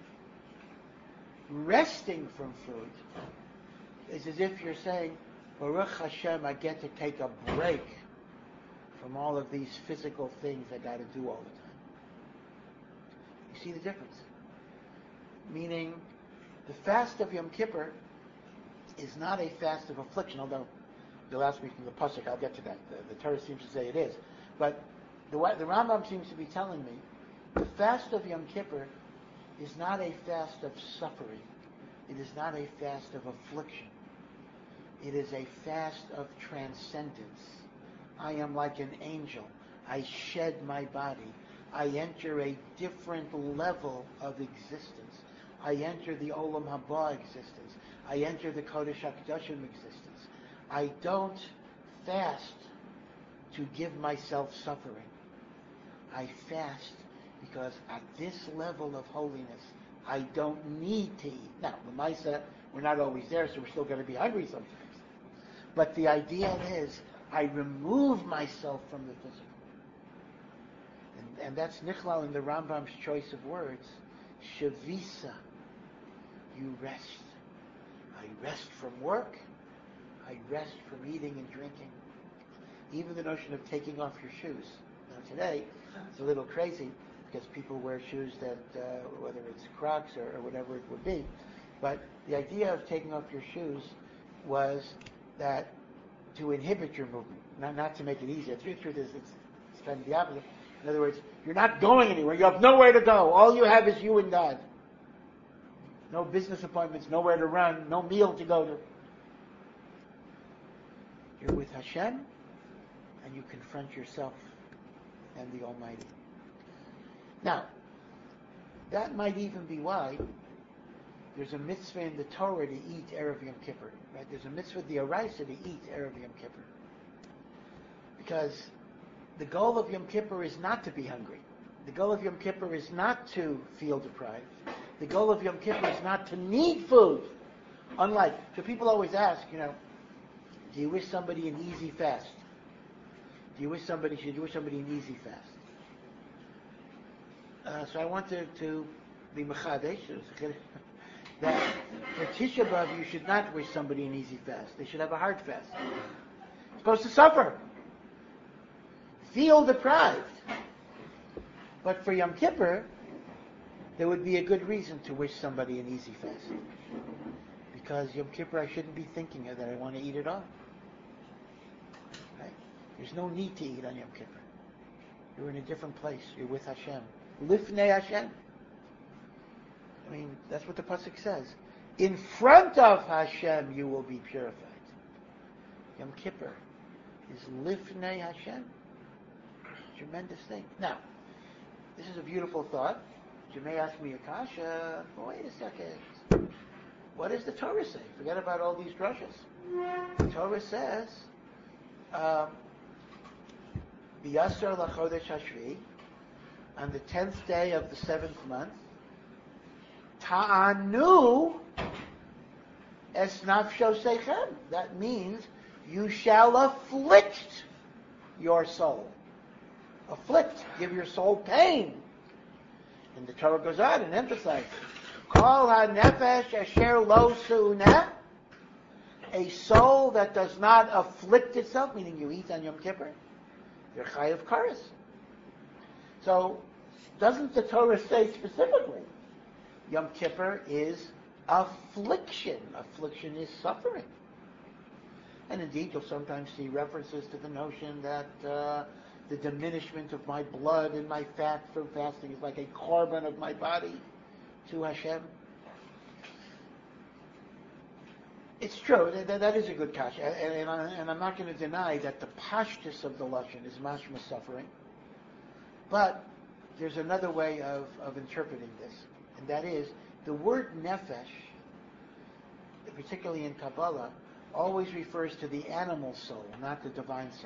Resting from food is as if you're saying, Baruch Hashem, I get to take a break from all of these physical things I got to do all the time. You see the difference? Meaning, the fast of Yom Kippur is not a fast of affliction, although you'll ask me from the Pasuk, I'll get to that. The Torah seems to say it is. But the Rambam seems to be telling me the fast of Yom Kippur is not a fast of suffering. It is not a fast of affliction. It is a fast of transcendence. I am like an angel. I shed my body. I enter a different level of existence. I enter the Olam Haba existence. I enter the Kodesh HaKadoshim existence. I don't fast to give myself suffering. I fast because at this level of holiness, I don't need to eat. Now, the Maisa, we're not always there, so we're still going to be hungry sometimes. But the idea is, I remove myself from the physical. And that's Nichlal in the Rambam's choice of words. Shavisa. You rest. I rest from work. I rest from eating and drinking. Even the notion of taking off your shoes. Now today, it's a little crazy because people wear shoes that, whether it's Crocs or whatever it would be. But the idea of taking off your shoes was that to inhibit your movement, not to make it easier. The truth is, it's It's kind of the opposite. In other words, you're not going anywhere. You have nowhere to go. All you have is you and God. No business appointments, nowhere to run, no meal to go to. You're with Hashem, and you confront yourself and the Almighty. Now, that might even be why there's a mitzvah in the Torah to eat Erev Yom Kippur. Right? There's a mitzvah, the Oraisa, to eat Erev Yom Kippur. Because the goal of Yom Kippur is not to be hungry. The goal of Yom Kippur is not to feel deprived. The goal of Yom Kippur is not to need food. So people always ask, do you wish somebody an easy fast? Should you wish somebody an easy fast? So I wanted to be mechadesh that for Tisha B'Av you should not wish somebody an easy fast. They should have a hard fast. You're supposed to suffer. Feel deprived. But for Yom Kippur, there would be a good reason to wish somebody an easy fast. Because Yom Kippur, I shouldn't be thinking that I want to eat it all. Right? There's no need to eat on Yom Kippur. You're in a different place. You're with Hashem. Lifnei Hashem. I mean, that's what the pasuk says. In front of Hashem, you will be purified. Yom Kippur is Lifnei Hashem. Tremendous thing. Now, this is a beautiful thought. You may ask me, Akasha, wait a second. What does the Torah say? Forget about all these drushes. The Torah says, B'yasar l'chodesh hashvi, on the 10th day of the 7th month, Ta'anu es nafsho seichem. That means you shall afflict your soul. Afflict, give your soul pain. And the Torah goes on and emphasizes, Kol ha-nefesh asher lo su'uneh, a soul that does not afflict itself, meaning you eat on Yom Kippur, you're chayav kares. So, doesn't the Torah say specifically, Yom Kippur is affliction. Affliction is suffering. And indeed, you'll sometimes see references to the notion that the diminishment of my blood and my fat from fasting is like a korban of my body to Hashem. It's true, that is a good kasha, and I'm not going to deny that the pashtus of the lashon is mashma suffering, but there's another way of interpreting this, and that is, the word nefesh, particularly in Kabbalah, always refers to the animal soul, not the divine soul.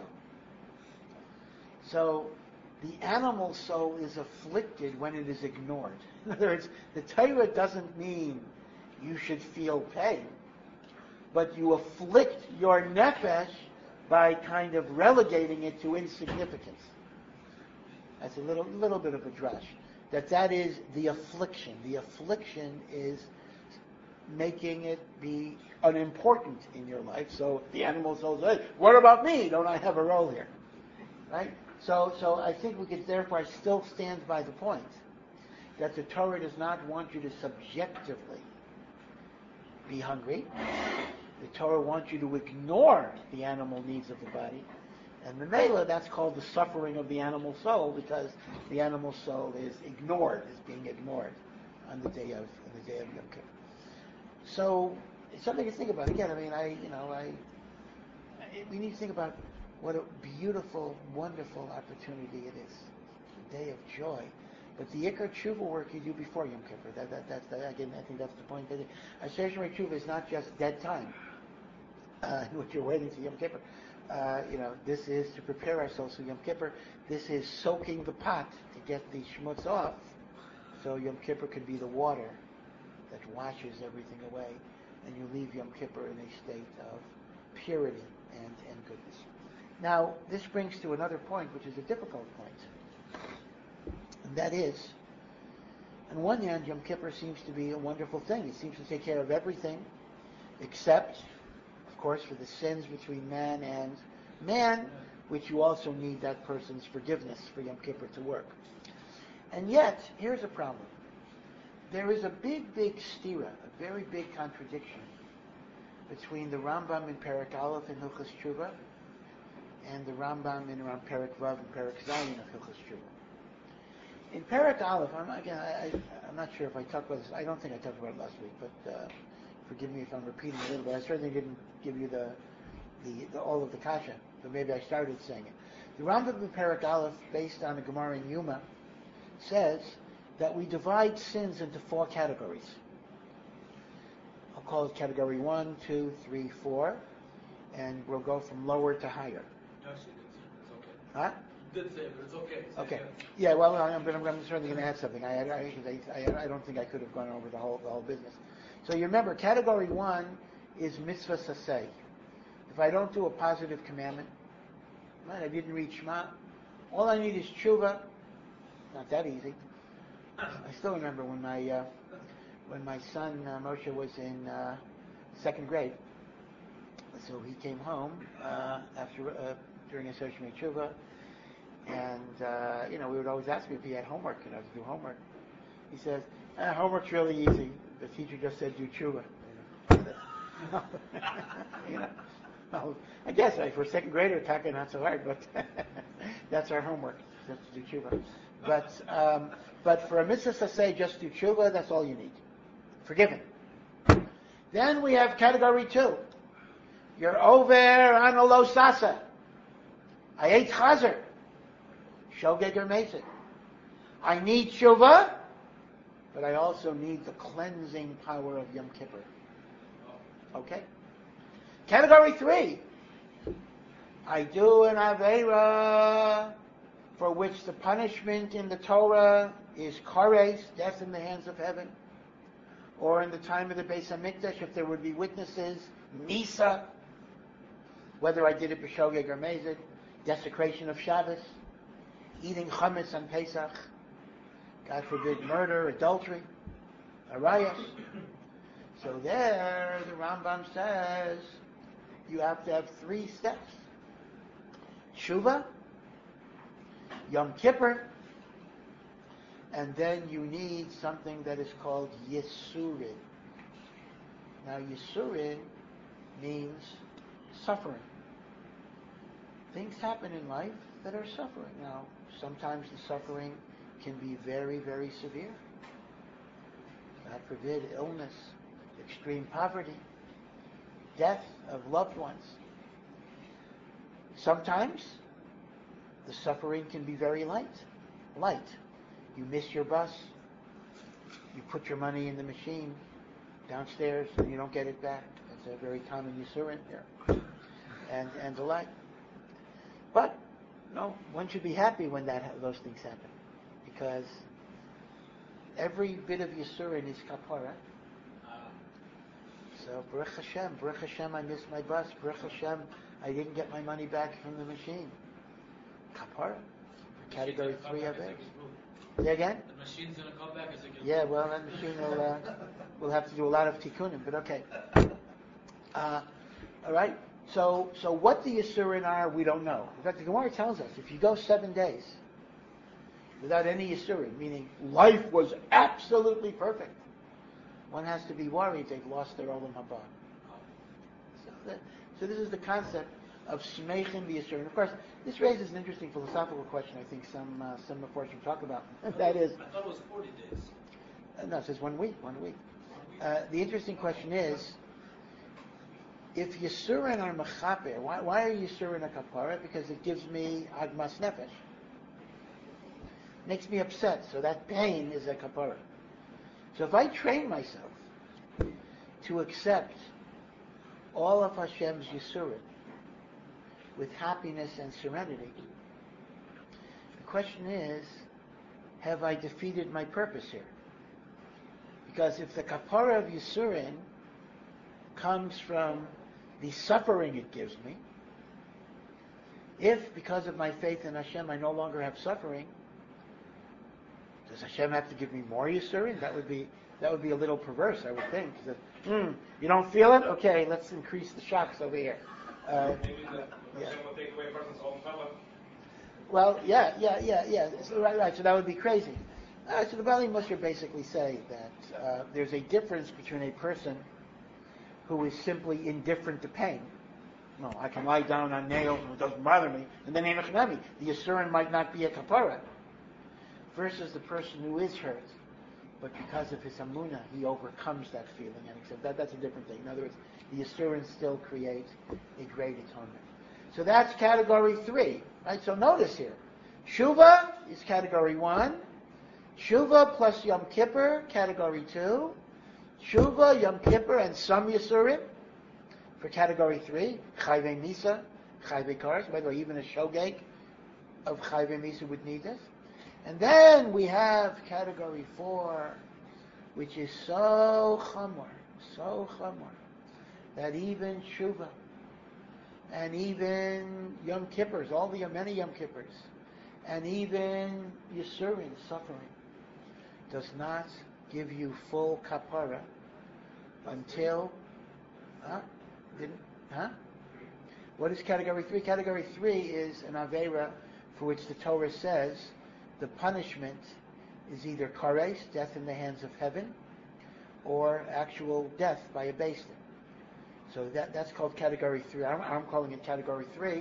So, the animal soul is afflicted when it is ignored. In other words, the Torah doesn't mean you should feel pain, but you afflict your nefesh by kind of relegating it to insignificance. That's a little bit of a drush. That is the affliction. The affliction is making it be unimportant in your life. So the animal soul says, what about me? Don't I have a role here? Right? So I think we could therefore still stand by the point that the Torah does not want you to subjectively be hungry. The Torah wants you to ignore the animal needs of the body. And Memela, that's called the suffering of the animal soul, because the animal soul is being ignored on the day of Yom Kippur. So it's something to think about. Again, we need to think about what a beautiful, wonderful opportunity it is. A day of joy. But the Ikar Tshuva work you do before Yom Kippur. Again, I think that's the point. Asher Shemay Tshuva is not just dead time, in which you're waiting to Yom Kippur. This is to prepare ourselves for Yom Kippur. This is soaking the pot to get the shmutz off, so Yom Kippur can be the water that washes everything away, and you leave Yom Kippur in a state of purity and goodness. Now, this brings to another point, which is a difficult point, and that is, on one hand, Yom Kippur seems to be a wonderful thing. It seems to take care of everything, except, of course, for the sins between man and man, which you also need that person's forgiveness for Yom Kippur to work. And yet, here's a problem. There is a big stira, a very big contradiction between the Rambam in Perek Aleph in Hilchos Tshuva and the Rambam in around Perek Vav and Perek Zayin of Hilchos Tshuva. In Perek Aleph, I'm not sure if I talked about this. I don't think I talked about it last week, but forgive me if I'm repeating a little bit. I certainly didn't give you the all of the kasha, but maybe I started saying it. The Rambam in Perek Aleph, based on the Gemara in Yuma, says that we divide sins into 4 categories. I'll call it category 1, 2, 3, 4, and we'll go from lower to higher. Actually, it's okay. Huh? Did say, but it's okay. Okay. Yeah. Well, I'm certainly going to add something. I don't think I could have gone over the whole business. So you remember, category 1 is mitzvah saseh. If I don't do a positive commandment, right, I didn't read Shema. All I need is tshuva. Not that easy. I still remember when my son Moshe was in 2nd grade. So he came home after during a Shema Tshuva, and we would always ask him if he had homework, to do homework. He says, "Homework's really easy. The teacher just said do tshuva." Well, I guess for a 2nd grader, it's not so hard, but that's our homework, just to do tshuva. But for a mitzvah saseh, just do tshuva. That's all you need. Forgiven. Then we have category 2. You're over on a lo sasa. I ate chazer. Shogeg or mesit. I need tshuva, but I also need the cleansing power of Yom Kippur. Okay? Category 3. I do an aveira for which the punishment in the Torah is kares, death in the hands of heaven, or in the time of the Beis Hamikdash, if there would be witnesses, Nisa, whether I did it b'shogeg or mezid, desecration of Shabbos, eating chametz on Pesach, God forbid murder, adultery, arayas. So there, the Rambam says, you have to have 3 steps. Tshuva, Yom Kippur, and then you need something that is called Yisurin. Now, Yisurin means suffering. Things happen in life that are suffering. Now, sometimes the suffering can be very, very severe. God forbid, illness, extreme poverty, death of loved ones. Sometimes the suffering can be very light. You miss your bus, you put your money in the machine downstairs and you don't get it back. That's a very common Yisurin here. And the like. But, one should be happy when those things happen. Because every bit of Yisurin is kapara. So, Baruch Hashem, I missed my bus. Baruch Hashem, I didn't get my money back from the machine. Kapara. Category 3 of it. Say again? The machine's going to come back as a Yeah, well, that machine will have to do a lot of tikkunim, but okay. All right? So what the Yisurin are, we don't know. In fact, the Gemara tells us, if you go 7 days without any Yisurin, meaning life was absolutely perfect, one has to be worried they've lost their Olam Haba. So this is the concept of Shmeichin v'Yisurin. Of course, this raises an interesting philosophical question I think some Mepharshim talk about. That is... I thought it was 40 days. No, it says 1 week. The interesting question is, if Yisurin are mechaper, why are Yisurin a kapara? Because it gives me agmas nefesh. Makes me upset, so that pain is a kapara. So if I train myself to accept all of Hashem's Yisurin with happiness and serenity, the question is, have I defeated my purpose here? Because if the kapara of Yisurin comes from the suffering it gives me, if because of my faith in Hashem I no longer have suffering, does Hashem have to give me more Yisurin? That would be a little perverse, I would think. That, you don't feel it? Okay, let's increase the shocks over here. Maybe Hashem will take away a person's own power. Well, yeah. So, right. So that would be crazy. So the Bali Musar basically say that there's a difference between a person who is simply indifferent to pain No, I can lie down on nails and it doesn't bother me. In the name of Chanavi, the Yisurin might not be a kapara. Versus the person who is hurt, but because of his amuna, he overcomes that feeling and accepts that. That's a different thing. In other words, the Yisurin still create a great atonement. So that's category 3, right? So notice here, Tshuva is category 1. Tshuva plus Yom Kippur, category 2. Tshuva, Yom Kippur, and some Yisurim for category 3. Chayvei Misa, Chayvei Kares. By the way, even a shogeg of Chayvei Misa would need this. And then we have category 4, which is so chamor, that even Tshuva and even Yom Kippurs, all the many Yom Kippurs, and even Yisurin, suffering, does not give you full kapara until, What is category 3? Category 3 is an Aveira for which the Torah says the punishment is either kares, death in the hands of heaven, or actual death by a beis din. So that's called category 3. I'm calling it category 3.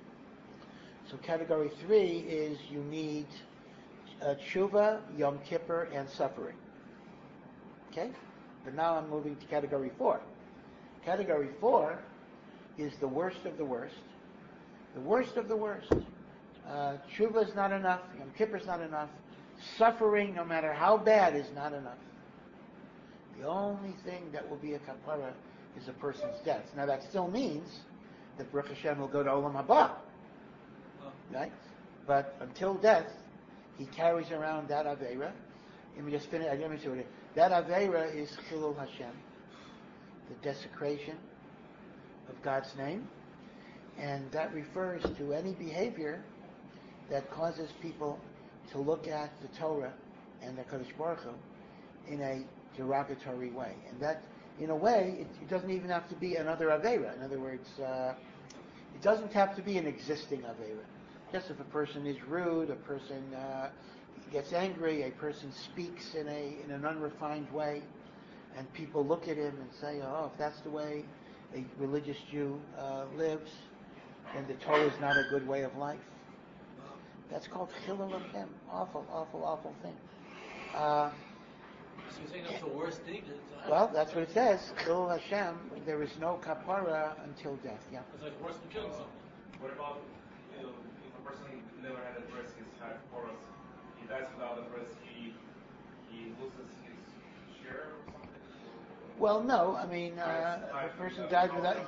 So category 3 is you need tshuva, Yom Kippur, and suffering. Okay? But now I'm moving to category 4. Category 4 is the worst of the worst. The worst of the worst. Tshuva is not enough. Yom Kippur is not enough. Suffering, no matter how bad, is not enough. The only thing that will be a kapara is a person's death. Now that still means that Baruch Hashem will go to Olam Haba. Right? But until death, he carries around that Aveira. Let me just finish. Let me see what it is. That Aveira is Chilul Hashem, the desecration of God's name. And that refers to any behavior that causes people to look at the Torah and the Kadosh Baruch Hu in a derogatory way. And that, in a way, it doesn't even have to be another Aveira. In other words, it doesn't have to be an existing Aveira. Just if a person is rude, a person gets angry, a person speaks in an unrefined way, and people look at him and say, oh, if that's the way a religious Jew lives, then the Torah is not a good way of life. That's called Chilul Hashem. Awful, awful, awful thing. So you're saying that's the worst thing? Well, that's what it says. Chilul Hashem, there is no kapara until death. Yeah. It's like worse than killing someone. What about if a person never had a breast, he's had porous, he dies without a breast, he loses his share or something? Well, no. I mean, if a person died without,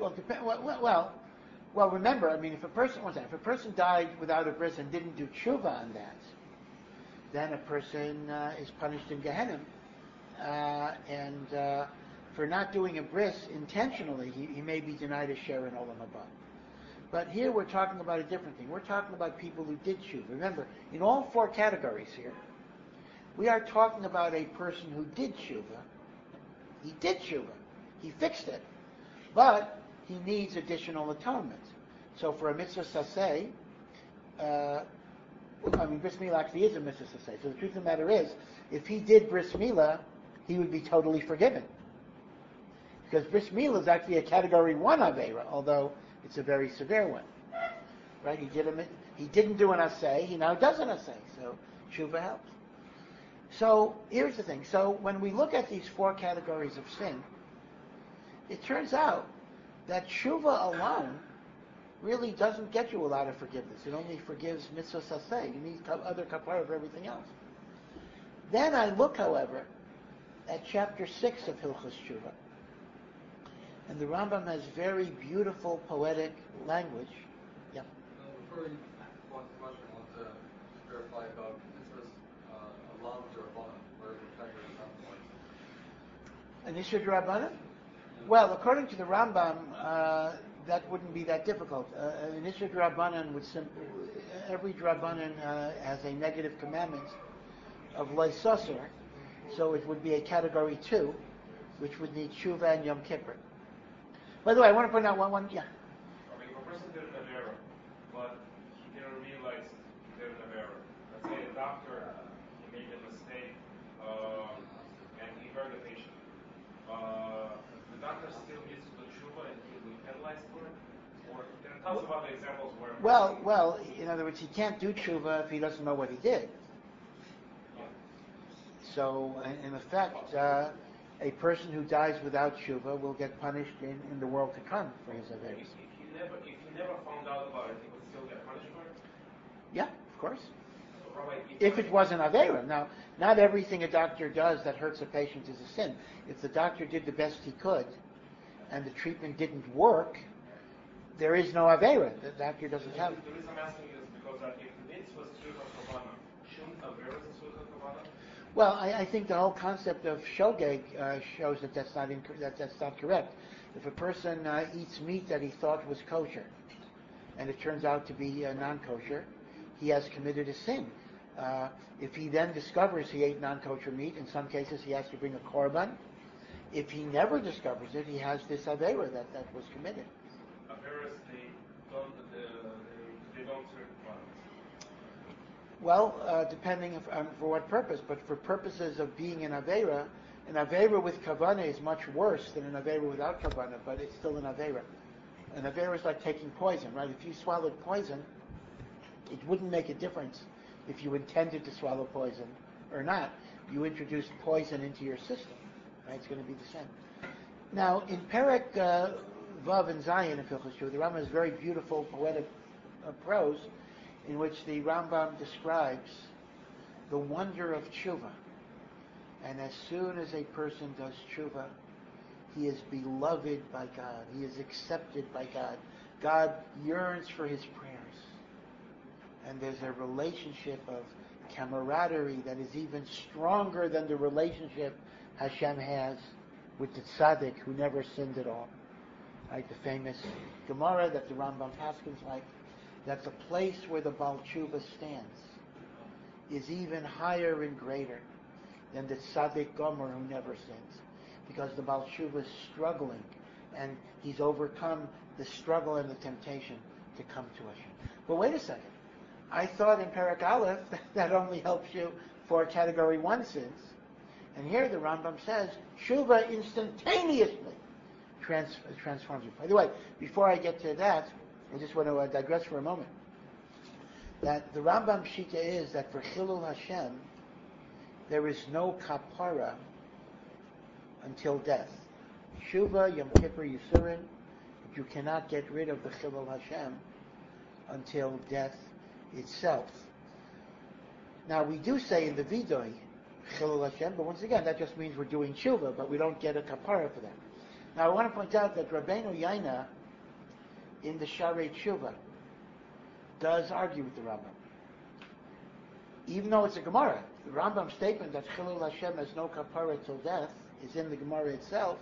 well, remember. I mean, if a person died without a bris and didn't do tshuva on that, then a person is punished in Gehenna, and for not doing a bris intentionally, he may be denied a share in Olam Haba. But here we're talking about a different thing. We're talking about people who did tshuva. Remember, in all 4 categories here, we are talking about a person who did tshuva. He did tshuva. He fixed it. But he needs additional atonement. So for a mitzvah saseh, bris milah actually is a mitzvah saseh. So the truth of the matter is, if he did bris milah, he would be totally forgiven. Because bris milah is actually a category 1 aveira, although it's a very severe one. Right? He didn't do an aseh, he now does an aseh. So tshuva helps. So here's the thing. So when we look at these 4 categories of sin, it turns out that tshuva alone really doesn't get you a lot of forgiveness. It only forgives mitzvah saseh. You need other kapara for everything else. Then I look, however, at chapter 6 of Hilchos Tshuva, and the Rambam has very beautiful poetic language. Yeah. Before you want to question, I want to verify about mitzvahs, alam d'Rabbanan, where the Tiger is not one. An Isha D'Rabbanan? Well, according to the Rambam, that wouldn't be that difficult. An Isha D'Rabbanan would every D'Rabbanan has a negative commandment of Leisasur, so it would be a category 2, which would need Tshuva and Yom Kippur. By the way, I want to point out one, yeah. I mean, if a person did an error, but he didn't realize he did an error. Let's say a doctor, he made a mistake, and he hurt the patient. The doctor still needs to do tshuva and he will be penalized for it? Tell us about the examples where. Well, in other words, he can't do tshuva if he doesn't know what he did. So, in effect, a person who dies without tshuva will get punished in the world to come for his averos. If you never found out about it, he would still get punished for it? Yeah, of course. So, Rabbi, If it was an avera. Now, not everything a doctor does that hurts a patient is a sin. If the doctor did the best he could, and the treatment didn't work, there is no avera. The doctor doesn't have. The reason I'm asking is because if the mitzvah was tzurka kavana, shouldn't avera is tzurka kavana? Well, I think the whole concept of shogeg shows that that's not correct. If a person eats meat that he thought was kosher, and it turns out to be non-kosher, he has committed a sin. If he then discovers he ate non-kosher meat, in some cases he has to bring a korban. If he never discovers it, he has this avera that was committed. Averas, they don't serve kavana. Well, depending for what purpose, but for purposes of being an avera with kavana is much worse than an avera without kavana, but it's still an avera. An avera is like taking poison, right? If you swallowed poison, it wouldn't make a difference if you intended to swallow poison or not. You introduced poison into your system, right? It's going to be the same. Now, in Perek Vav and Zion of Hilchos Tshuva, the Rambam has very beautiful poetic prose in which the Rambam describes the wonder of tshuva. And as soon as a person does tshuva, he is beloved by God. He is accepted by God. God yearns for his prayers. And there's a relationship of camaraderie that is even stronger than the relationship Hashem has with the tzaddik who never sinned at all. Right? The famous Gemara that the Rambam Paskins like, that the place where the Baal Tshuva stands is even higher and greater than the Tzaddik Gomer who never sins. Because the Baal Tshuva is struggling, and he's overcome the struggle and the temptation to come to Hashem. But wait a second. I thought in Perek Aleph that only helps you for Category 1 sins. And here the Rambam says, Tshuva instantaneously transforms you. By the way, before I get to that, I just want to digress for a moment. That the Rambam Shita is that for Chilul Hashem, there is no kapara until death. Tshuva, Yom Kippur, Yisurin, but you cannot get rid of the Chilul Hashem until death itself. Now we do say in the Vidoy, Chilul Hashem, but once again, that just means we're doing Tshuva, but we don't get a kapara for that. Now I want to point out that Rabbeinu Yaina, in the Sharei Tshuva, does argue with the Rambam. Even though it's a Gemara, the Rambam's statement that Chilul Hashem has no kapara till death is in the Gemara itself.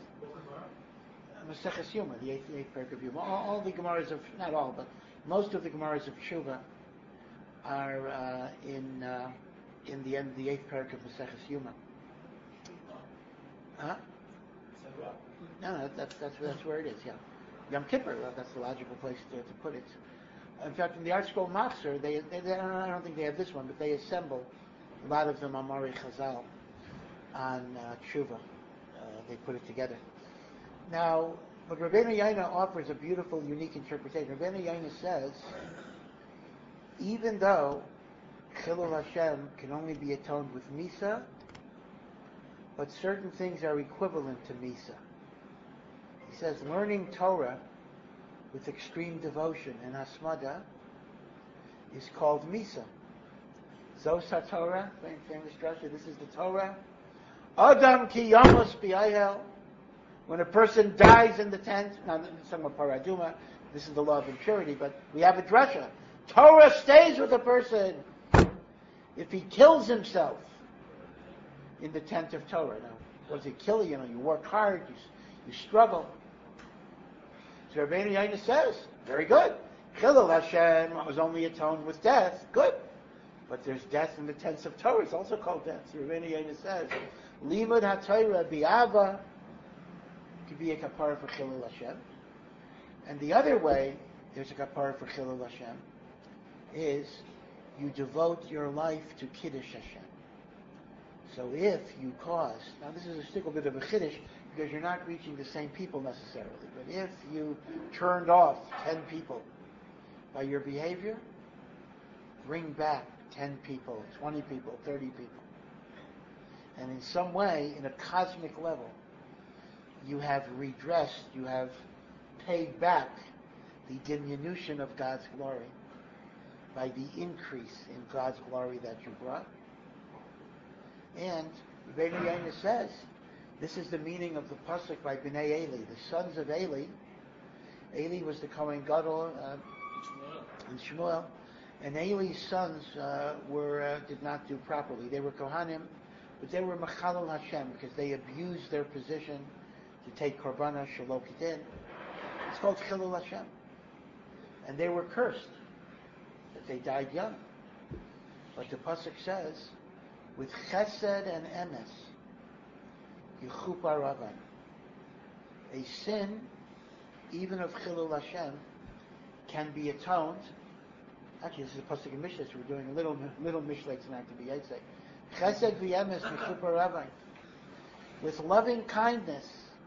Maseches Yuma, the eighth parak of Yuma. All the Gemaras of, not all, but most of the Gemaras of Tshuva are in the end, the eighth parak of Maseches Yuma. Huh? No, that's where it is. Yeah, Yom Kippur. That's the logical place to put it. In fact, in the Art Scroll Matzor, they I don't think they have this one, but they assemble a lot of them Amari Chazal on Tshuva. They put it together. Now, but Rabbeinu Yaina offers a beautiful, unique interpretation. Rabbeinu Yaina says, even though Chilul Hashem can only be atoned with Misa, but certain things are equivalent to Misa. He says, learning Torah with extreme devotion and Hasmada is called Misa. Zos HaTorah, famous drasha, this is the Torah. Adam ki yamos b'ayel. When a person dies in the tent, now this is talking about paraduma, this is the law of impurity, but we have a drasha. Torah stays with a person if he kills himself in the tent of Torah. Now, what does he kill? You work hard, you struggle. So Rabbeinu Yaina says, very good. Chilul Hashem was only atoned with death. Good. But there's death in the tents of Torah. It's also called death. So Rabbeinu Yaina says, Limud HaTorah bi'ava could be a kapara for Chilul Hashem. And the other way there's a kapara for Chilul Hashem is you devote your life to Kiddush Hashem. So if you cause, now this is a stickle bit of a Kiddush because you're not reaching the same people necessarily, but if you turned off 10 people by your behavior, bring back 10 people, 20 people, 30 people. And in some way, in a cosmic level, you have redressed, you have paid back the diminution of God's glory by the increase in God's glory that you brought. And Rebbeinu Yonah says, this is the meaning of the pasuk by Bnei Eli, the sons of Eli. Eli was the Kohen Gadol and Shmuel, and Eli's sons did not do properly. They were Kohanim, but they were Machalal Hashem because they abused their position to take Korbanah Shelo Kidin. It's called Chilul Hashem. And they were cursed that they died young. But the pasuk says, with Chesed and Emes, Yechupa Ravan. A sin, even of Chilul Hashem, can be atoned. Actually, this is a pasuk in Mishnah, so we're doing a little Mishnah tonight to be Yitzhak. Chesed v'Emes Yechupa Ravan. With loving kindness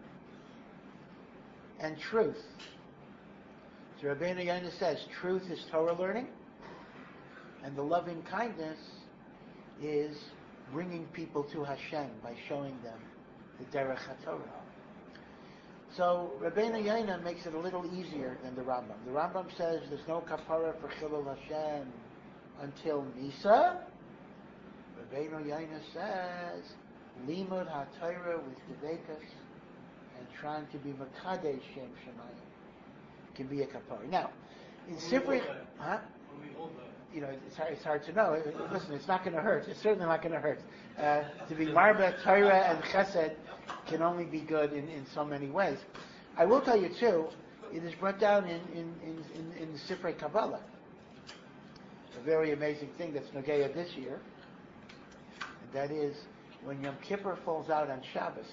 and truth. So Rabbeinu Yonah says, truth is Torah learning, and the loving kindness is bringing people to Hashem by showing them the Derech HaTorah. So Rabbeinu Yonah makes it a little easier than the Rambam. The Rambam says there's no kapara for Chilul Hashem until Misa. Rabbeinu Yonah says Limud HaTorah with Devekas and trying to be Makadesh Shem Shemayim can be a kapara. Now, in Sifrei, you know, it's hard to know. Listen, it's not going to hurt. It's certainly not going to hurt. To be Marba, Torah, and Chesed can only be good in so many ways. I will tell you too, it is brought down in the Sifrei Kabbalah. A very amazing thing that's Nogeya this year, and that is when Yom Kippur falls out on Shabbos,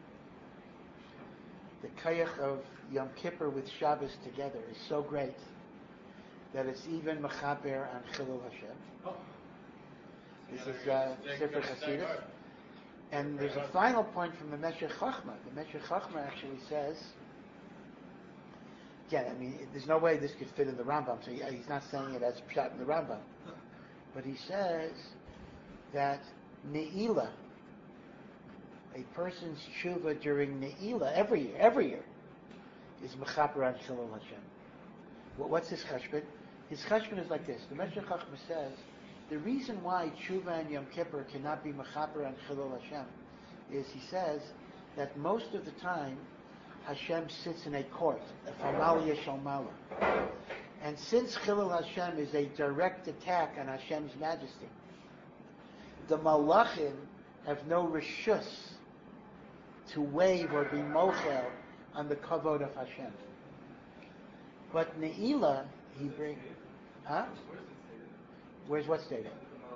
the Kayach of Yom Kippur with Shabbos together is so great that it's even Mechaber on Chilul Hashem. This is Sifrei Hasidus. And there's a final point from the Meshech Chochmah. The Meshech Chochmah actually says, again, I mean, there's no way this could fit in the Rambam, so he's not saying it as pshat in the Rambam. But he says that Ne'ilah, a person's tshuva during Ne'ilah, every year, is Mechaber on Chilul Hashem. What's his cheshbon? His cheshbon is like this. The Meshech Chochmah says, the reason why Tshuva and Yom Kippur cannot be Mechaber and Chilul Hashem is, he says, that most of the time Hashem sits in a court, a Famalia Shalmala. And since Chilul Hashem is a direct attack on Hashem's majesty, the Malachim have no reshus to wave or be mochel on the kavod of Hashem. But Ne'ilah, he brings... Huh? Where's what stated?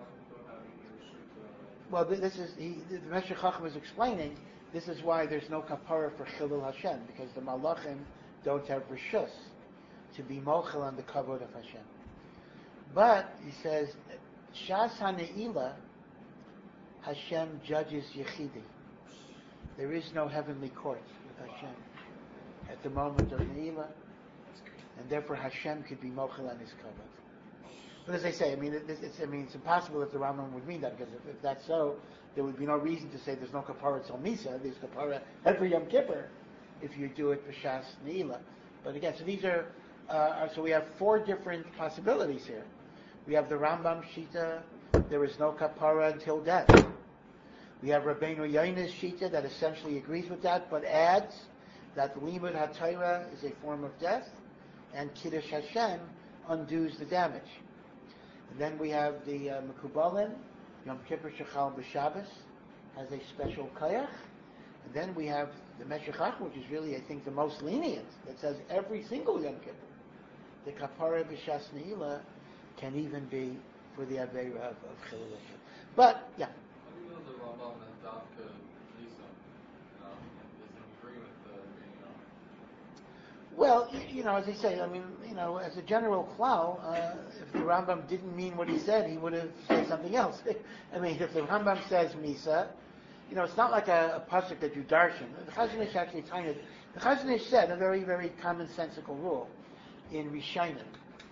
Well, this is the Meshech Chochmah is explaining. This is why there's no kapara for Chilul Hashem, because the Malachim don't have reshus to be mochel on the kavod of Hashem. But he says, Shas HaNe'ilah, Hashem judges Yechidi. There is no heavenly court with Hashem at the moment of Ne'ilah, and therefore Hashem could be mochel on his kavod. But as I say, I mean, it's impossible that the Rambam would mean that, because if that's so, there would be no reason to say there's no kapara till Misa. There's kapara every Yom Kippur if you do it b'shas Ne'ilah. But again, so these are so we have four different possibilities here. We have the Rambam Shita, there is no kapara until death. We have Rabbeinu Yonah's Shita that essentially agrees with that, but adds that Limud HaTorah is a form of death, and Kiddush Hashem undoes the damage. And then we have the Mekubalim, Yom Kippur Shechal B'Shabbos, has a special kayach. And then we have the Meshech Chochmah, which is really, I think, the most lenient, that says every single Yom Kippur, the Kapara B'Shas Ne'ilah can even be for the Aveira of Chilul Hashem. But, yeah. How do you know the Rambam and Davka Lisa is in agreement with being Well, you know, as I say, I mean, you know, as a general klal, if the Rambam didn't mean what he said, he would have said something else. I mean, if the Rambam says Misa, you know, it's not like a pasuk that you darshan. The Chazon Ish actually kind of, the Chazon Ish said a very, very commonsensical rule in Rishonim.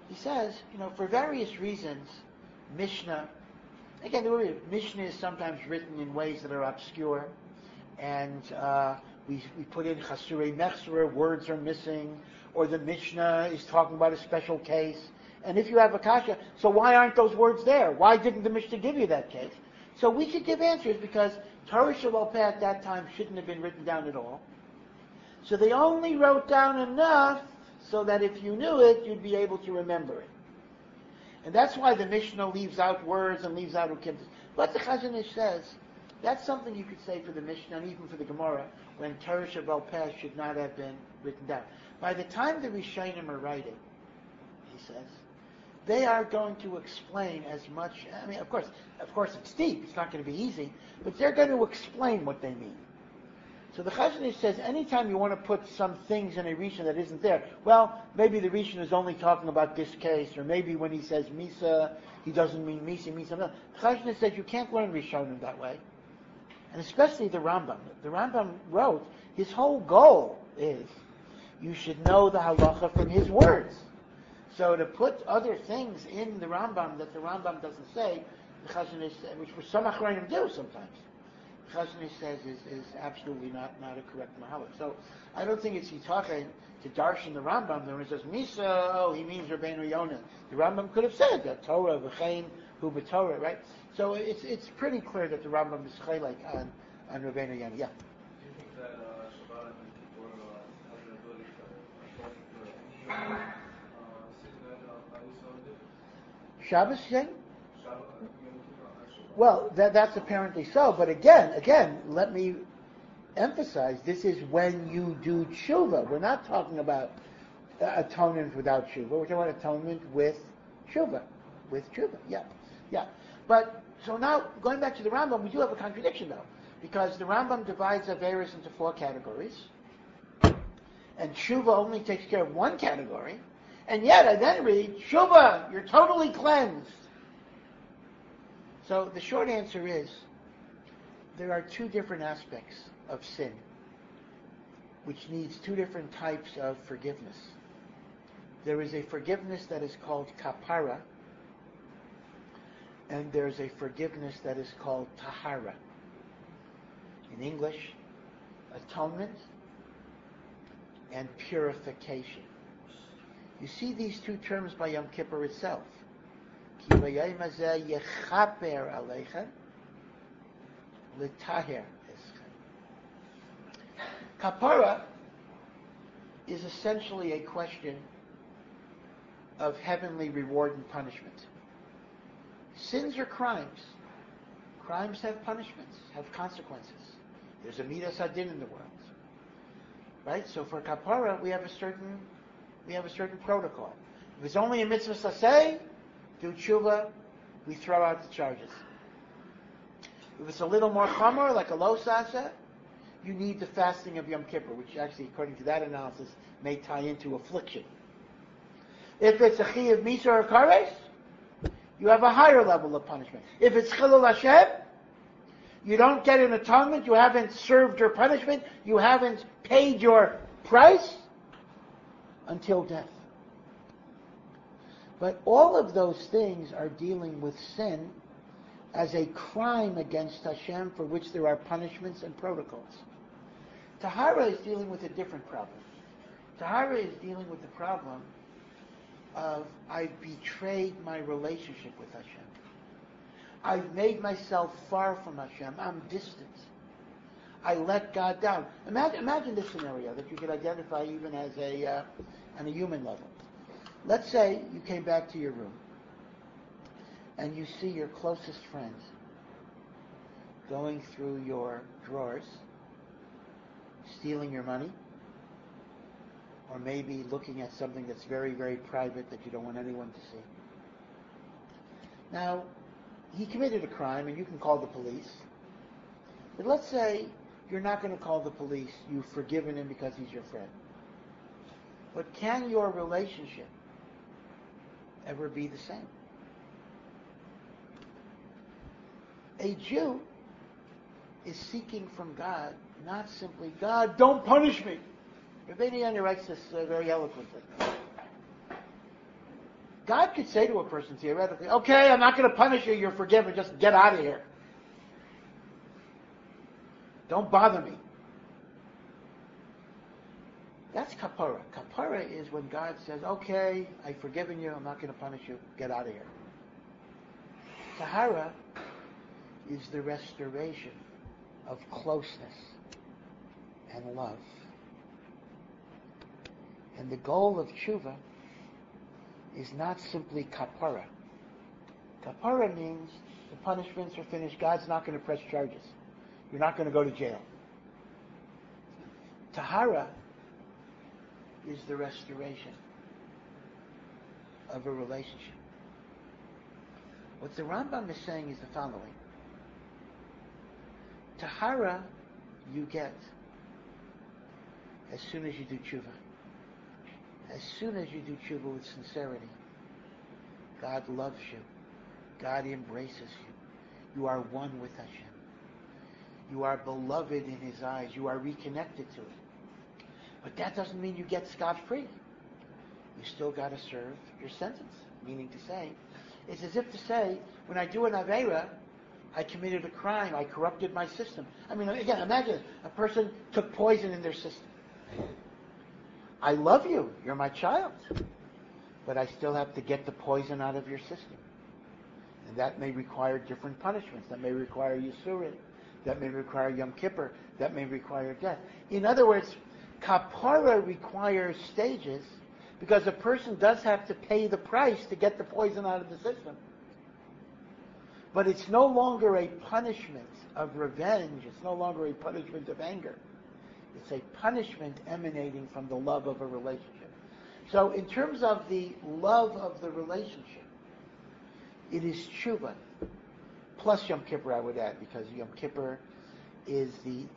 He says, for various reasons, Mishnah, again, Mishnah is sometimes written in ways that are obscure, and we put in Chasurei Mechsera, words are missing, or the Mishnah is talking about a special case. And if you have a kasha, so why aren't those words there? Why didn't the Mishnah give you that case? So we could give answers because Torah Shabbat at that time shouldn't have been written down at all. So they only wrote down enough so that if you knew it, you'd be able to remember it. And that's why the Mishnah leaves out words and leaves out ukimtas. But the Chazon Ish says, that's something you could say for the Mishnah and even for the Gemara, when Torah Shabbat Peh should not have been written down. By the time the Rishonim are writing, he says, they are going to explain as much, of course it's deep, it's not going to be easy, but they're going to explain what they mean. So the Chazon Ish says, anytime you want to put some things in a Rishon that isn't there, well, maybe the Rishon is only talking about this case, or maybe when he says Misa, he doesn't mean Misa, he means something else. The Chazon Ish says you can't learn Rishonim that way. And especially the Rambam. The Rambam wrote, his whole goal is, you should know the halacha from his words. So to put other things in the Rambam that the Rambam doesn't say, the Chazon Ish, which some Achronim do sometimes, the Chazon Ish says is absolutely not a correct mahalach. So I don't think it's Yitachin to darshan the Rambam. When it says Misa, he means Rabbeinu Yonah. The Rambam could have said that Torah v'chein hu b'Torah, right? So it's pretty clear that the Rambam is chelek on Rabbeinu Yonah. Yeah. Do you think that Shabbat and Kippur has the ability to Shabbos, you say? Well, that's apparently so. But again, let me emphasize, this is when you do tshuva. We're not talking about atonement without tshuva. We're talking about atonement with tshuva. Yeah. But, so now, going back to the Rambam, we do have a contradiction, though. Because the Rambam divides Averis into 4 categories. And tshuva only takes care of one category. And yet, I then read, tshuva, you're totally cleansed. So the short answer is, there are 2 different aspects of sin, which needs 2 different types of forgiveness. There is a forgiveness that is called kapara, and there's a forgiveness that is called tahara. In English, atonement and purification. You see these 2 terms by Yom Kippur itself. Ki b'yom hazeh yechaper aleichem l'taher eschem. Kapara is essentially a question of heavenly reward and punishment. Sins are crimes. Crimes have punishments, have consequences. There's a midas hadin in the world, right? So for kapara, we have a certain protocol. If it's only a mitzvah saseh, do tshuva, we throw out the charges. If it's a little more chamor, like a lo saseh, you need the fasting of Yom Kippur, which actually, according to that analysis, may tie into affliction. If it's a chi of misa or kares, you have a higher level of punishment. If it's chilul Hashem, you don't get an atonement, you haven't served your punishment, you haven't paid your price until death. But all of those things are dealing with sin as a crime against Hashem for which there are punishments and protocols. Tahara is dealing with a different problem. Tahara is dealing with the problem of I've betrayed my relationship with Hashem. I've made myself far from Hashem. I'm distant. I let God down. Imagine this scenario that you could identify even as on a human level. Let's say you came back to your room and you see your closest friends going through your drawers, stealing your money, or maybe looking at something that's very, very private that you don't want anyone to see. Now, he committed a crime and you can call the police. But let's say you're not going to call the police. You've forgiven him because he's your friend. But can your relationship ever be the same? A Jew is seeking from God, not simply, God, don't punish me. Rabbeinu Yonah writes this very eloquently. God could say to a person theoretically, okay, I'm not going to punish you, you're forgiven, just get out of here. Don't bother me. That's kapara. Kapara is when God says, okay, I've forgiven you, I'm not going to punish you, get out of here. Tahara is the restoration of closeness and love. And the goal of tshuva is not simply kapara. Kapara means the punishments are finished, God's not going to press charges. You're not going to go to jail. Tahara is the restoration of a relationship. What the Rambam is saying is the following. Tahara you get as soon as you do tshuva. As soon as you do tshuva with sincerity, God loves you. God embraces you. You are one with Hashem. You are beloved in His eyes. You are reconnected to it. But that doesn't mean you get scot-free. You still got to serve your sentence. Meaning to say, it's as if to say, when I do an Aveira, I committed a crime. I corrupted my system. I mean, again, imagine a person took poison in their system. I love you. You're my child. But I still have to get the poison out of your system. And that may require different punishments. That may require Yisurin. That may require Yom Kippur. That may require death. In other words, kapara requires stages because a person does have to pay the price to get the poison out of the system. But it's no longer a punishment of revenge. It's no longer a punishment of anger. It's a punishment emanating from the love of a relationship. So in terms of the love of the relationship, it is tshuva. Plus Yom Kippur, I would add, because Yom Kippur is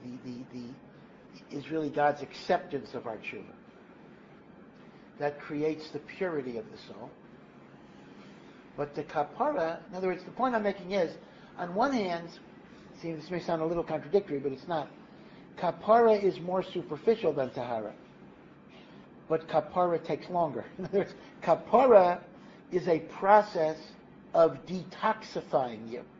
is really God's acceptance of our tshuva. That creates the purity of the soul. But the kapara, in other words, the point I'm making is, on one hand, see, this may sound a little contradictory, but it's not. Kapara is more superficial than tahara. But kapara takes longer. In other words, kapara is a process of detoxifying you.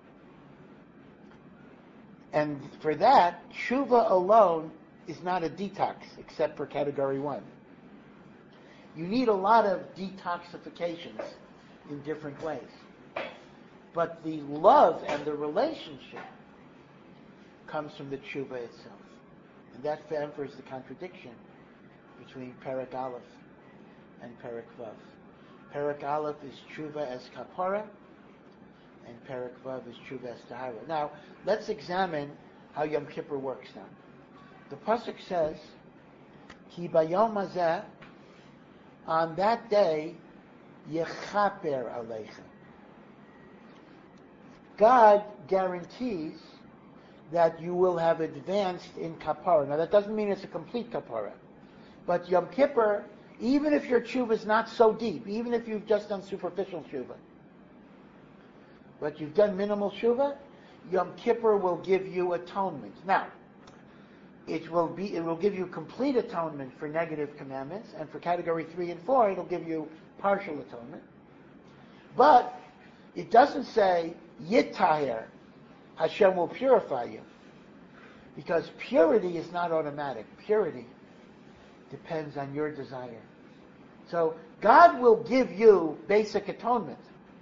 And for that, tshuva alone is not a detox, except for category 1. You need a lot of detoxifications in different ways. But the love and the relationship comes from the tshuva itself. And that hampers the contradiction between Perek Aleph and Perek Vav. Perek Aleph is tshuva as kapara, and Perek Vav is tshuva as tahara. Now, let's examine how Yom Kippur works now. The pasuk says, Ki bayom hazeh, on that day, yechaper aleichem. God guarantees that you will have advanced in kapara. Now, that doesn't mean it's a complete kapara. But Yom Kippur, even if your tshuva is not so deep, even if you've just done superficial tshuva, but you've done minimal tshuva, Yom Kippur will give you atonement. Now, it will give you complete atonement for negative commandments, and for category 3 and 4, it'll give you partial atonement. But it doesn't say Yitaher, Hashem will purify you, because purity is not automatic. Purity depends on your desire. So God will give you basic atonement,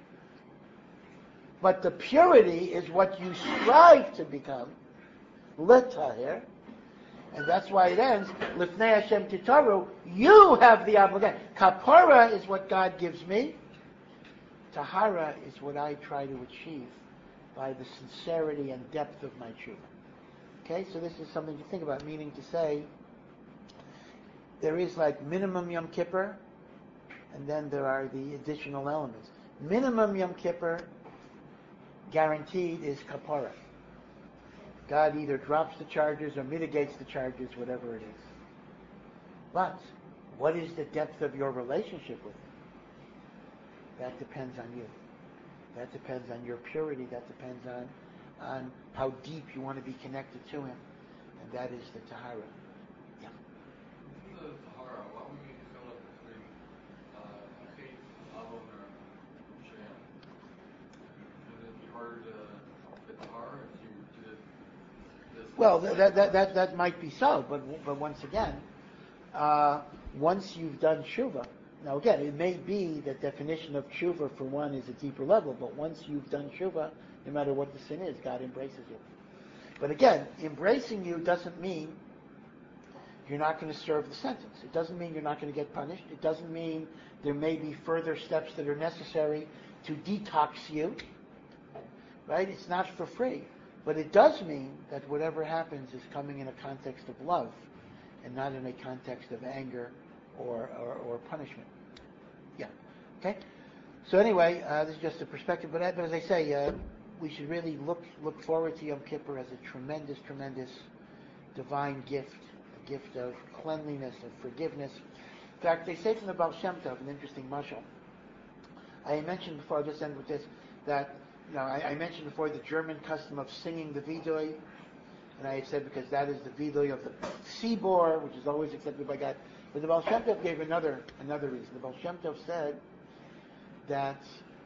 but the purity is what you strive to become, Litaher, and that's why it ends, Lifnei Hashem Titaru, you have the obligation. Kapara is what God gives me. Tahara is what I try to achieve by the sincerity and depth of my tshuva. Okay, so this is something to think about, meaning to say, there is like minimum Yom Kippur, and then there are the additional elements. Minimum Yom Kippur, guaranteed, is kapara. God either drops the charges or mitigates the charges, whatever it is. But what is the depth of your relationship with Him? That depends on you. That depends on your purity. That depends on how deep you want to be connected to Him. And that is the tahara. Yeah. The tahara, why would we fill up between Achit, Avo, word Bitar if you did this? Well, that might be so, but once again, once you've done tshuva, now again, it may be that definition of tshuva for one is a deeper level, but once you've done tshuva, no matter what the sin is, God embraces you. But again, embracing you doesn't mean you're not going to serve the sentence. It doesn't mean you're not going to get punished. It doesn't mean there may be further steps that are necessary to detox you. Right? It's not for free. But it does mean that whatever happens is coming in a context of love and not in a context of anger or punishment. Yeah. Okay? So anyway, this is just a perspective. But as I say, we should really look forward to Yom Kippur as a tremendous, tremendous divine gift, a gift of cleanliness, of forgiveness. In fact, they say from the Baal Shem Tov, an interesting mashal. I mentioned before, I'll just end with this, that I mentioned before the German custom of singing the Vidoy, and I had said because that is the Vidoy of the Tzibor, which is always accepted by God. But the Baal Shem Tov gave another reason. The Baal Shem Tov said that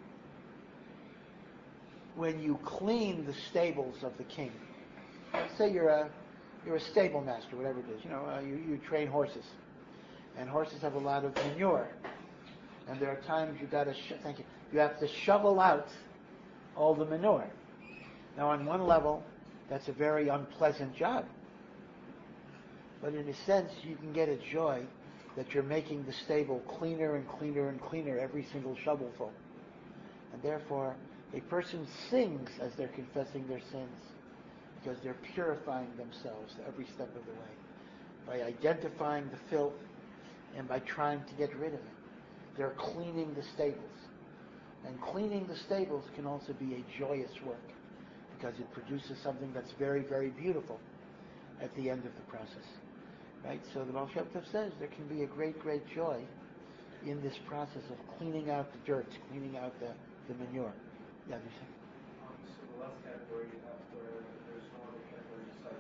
when you clean the stables of the king, let's say you're a stable master, whatever it is, you train horses, and horses have a lot of manure, and there are times you have to shovel out all the manure. Now, on one level, that's a very unpleasant job, but in a sense, you can get a joy that you're making the stable cleaner and cleaner and cleaner every single shovelful, and therefore a person sings as they're confessing their sins because they're purifying themselves every step of the way by identifying the filth and by trying to get rid of it. They're cleaning the stables. And cleaning the stables can also be a joyous work because it produces something that's very, very beautiful at the end of the process. Right? So the Baal Shem Tov says there can be a great, great joy in this process of cleaning out the dirt, cleaning out the manure. Yeah, you say? So the last category you have where there's no other category besides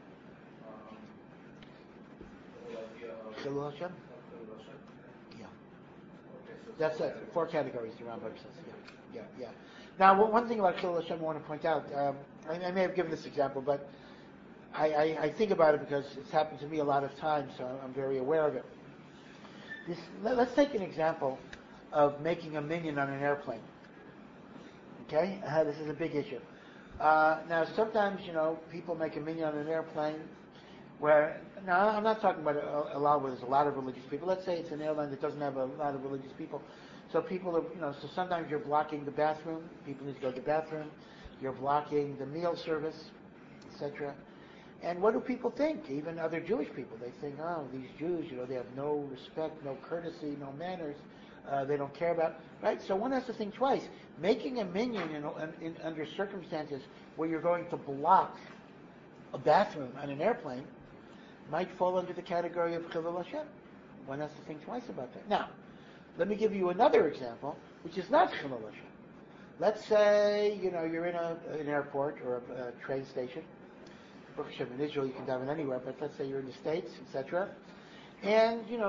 the whole idea of Chilul Hashem? Chilul Hashem. Yeah. Okay, so That's it. 4 categories the Rambam says. Yeah. Now, one thing about Chilul Hashem I want to point out, I may have given this example, but I think about it because it's happened to me a lot of times, so I'm very aware of it. Let's take an example of making a minyan on an airplane. Okay? This is a big issue. Now, sometimes, people make a minyan on an airplane where, now, I'm not talking about a lot where there's a lot of religious people. Let's say it's an airline that doesn't have a lot of religious people. So people are, so sometimes you're blocking the bathroom. People need to go to the bathroom. You're blocking the meal service, etc. And what do people think? Even other Jewish people, they think, oh, these Jews, they have no respect, no courtesy, no manners. They don't care about, right? So one has to think twice. Making a minyan under circumstances where you're going to block a bathroom on an airplane might fall under the category of Chilul Hashem. One has to think twice about that. Now, let me give you another example, which is not Chilul Hashem. Let's say, you're in an airport or a train station. In Israel, you can daven anywhere, but let's say you're in the States, etc. And, you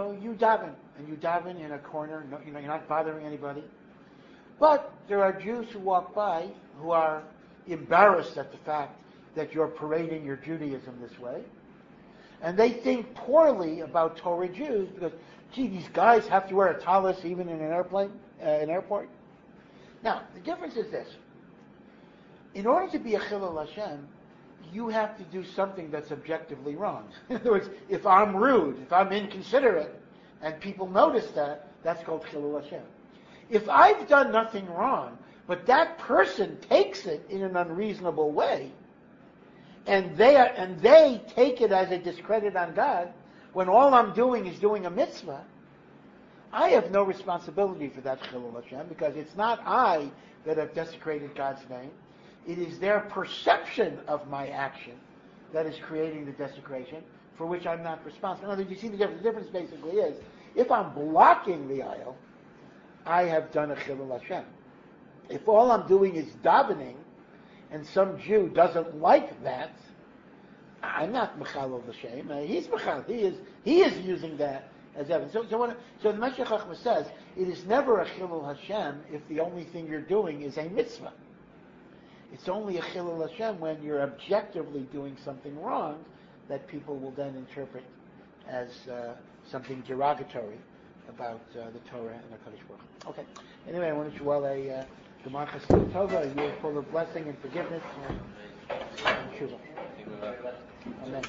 daven in a corner, you're not bothering anybody. But there are Jews who walk by who are embarrassed at the fact that you're parading your Judaism this way. And they think poorly about Torah Jews because, these guys have to wear a tallis even in an airport. Now, the difference is this. In order to be a Chilul Hashem, you have to do something that's objectively wrong. In other words, if I'm rude, if I'm inconsiderate, and people notice that, that's called Chilul Hashem. If I've done nothing wrong, but that person takes it in an unreasonable way, and they take it as a discredit on God, when all I'm doing is doing a mitzvah, I have no responsibility for that Chilul Hashem, because it's not I that have desecrated God's name. It is their perception of my action that is creating the desecration, for which I'm not responsible. In other words, you see the difference? The difference basically is, if I'm blocking the aisle, I have done a Chilul Hashem. If all I'm doing is davening, and some Jew doesn't like that, I'm not Mechalel L'Shem. He's Mechal. He is using that as evidence. So the Meshech Chochmah says, it is never a Chilul Hashem if the only thing you're doing is a mitzvah. It's only a chilul Hashem when you're objectively doing something wrong that people will then interpret as something derogatory about the Torah and the Kadosh Baruch Hu. Okay. Anyway, I want to wish you all a Gemar Chassid Tova, a year full of blessing and forgiveness and tshuva. Amen.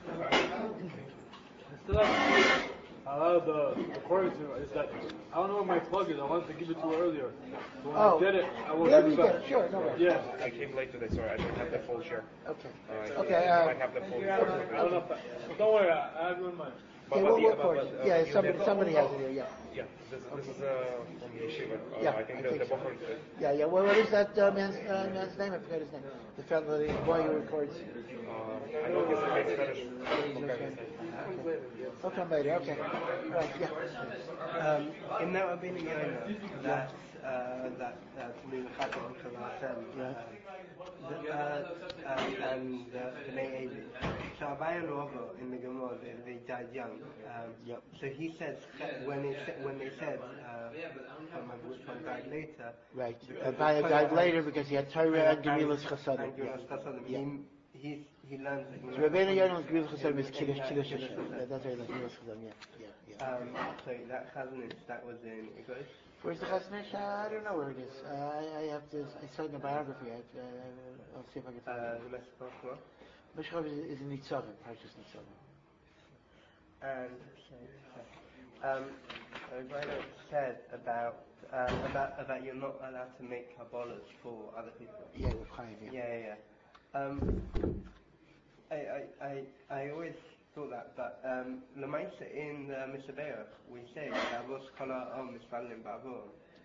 Still have the recording is that I don't know where my plug is. I wanted to give it to you earlier. So when I get it, I will give it back. Sure, no worries. Yeah. I came late today, sorry. I don't have the full share. Okay. Okay. I have the full I don't know if don't worry, I have it in mind. Okay, we'll look for it. Yeah, somebody has it here, yeah. Yeah, this is from Yeshiva. Yeah, I think I the think so. Bochum. Yeah. Well, what is that man's name? I forgot his name. The fellow, the boy who records. I know he's a Spanish. I'll come later. Okay. Right. Yeah. In that Rabbeinu Yonah, that Talmud Chacham Hashem, and Bnei Eli. So Abaye Rova in the Gemara, they died young. So he says when they said which one died later. Right. Abaye died later because he had Torah and Gemilas Chasadim. And Gemilas Chasadim. He learns. So Rabbeinu Yonah's Gemilas Chasadim is Kiddush Hashem. That's right. Gemilas Chasadim. Yeah. So that Chazanish, that was in English. Where's the Chazanish? I don't know where it is. I have to. I saw it in the biography. I'll see if I can find it. The Meshachar. Meshachar is in Nitzavim, Parshas Nitzavim. And Rabbeinu said about you're not allowed to make kabbalas for other people. Yeah, with Chaim. Yeah. I always thought that, but Lamaisa in the Mishabera, we say Avos Kala Mispalim Bavor.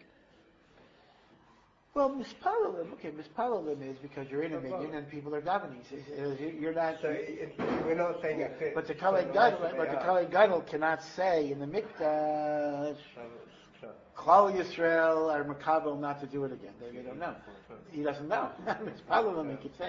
Well, Mispalim is because you're in a minyan and people are davening. You're not. So we're not saying it fits. But the Kalei Gadol cannot say in the Mikdash, Klal Yisrael are makabel not to do it again. They don't know. He doesn't know. Mispalim he could say.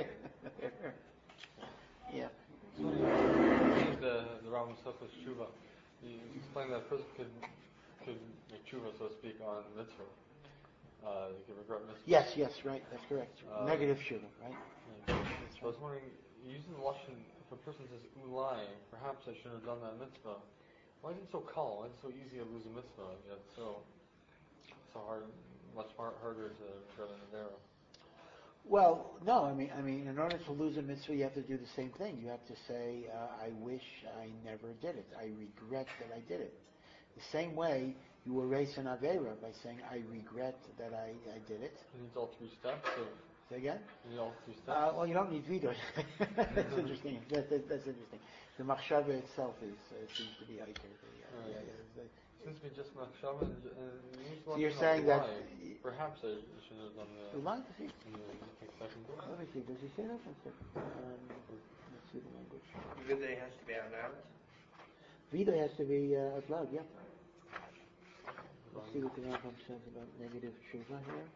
Yeah. The Rambam Sofos Tshuva. He explained that a person could make tshuva, so to speak, on mitzvah. You could regret mitzvah. Yes, right. That's correct. Negative tshuva, right? So I was wondering, using the lashon, if a person says ulai, perhaps I shouldn't have done that mitzvah. Why is it so calm? Why is it so easy to lose a mitzvah? Yet so hard, much harder to regret an avera. Well, no, I mean, in order to lose a mitzvah, you have to do the same thing. You have to say, I wish I never did it. I regret that I did it. The same way you erase an avera by saying, I regret that I did it. It needs all three steps? Or say again? You need all three steps? Well, you don't need vidor. That's interesting. That's interesting. The machshava itself seems to be hiker. Seems to be just machshava. So you're saying that perhaps I should have done the second. Let me see. Does he say that? Let's see the language. Vida has to be out loud. Vida has to be out loud. Yeah. Let's see what the Rambam says about negative tshuva here.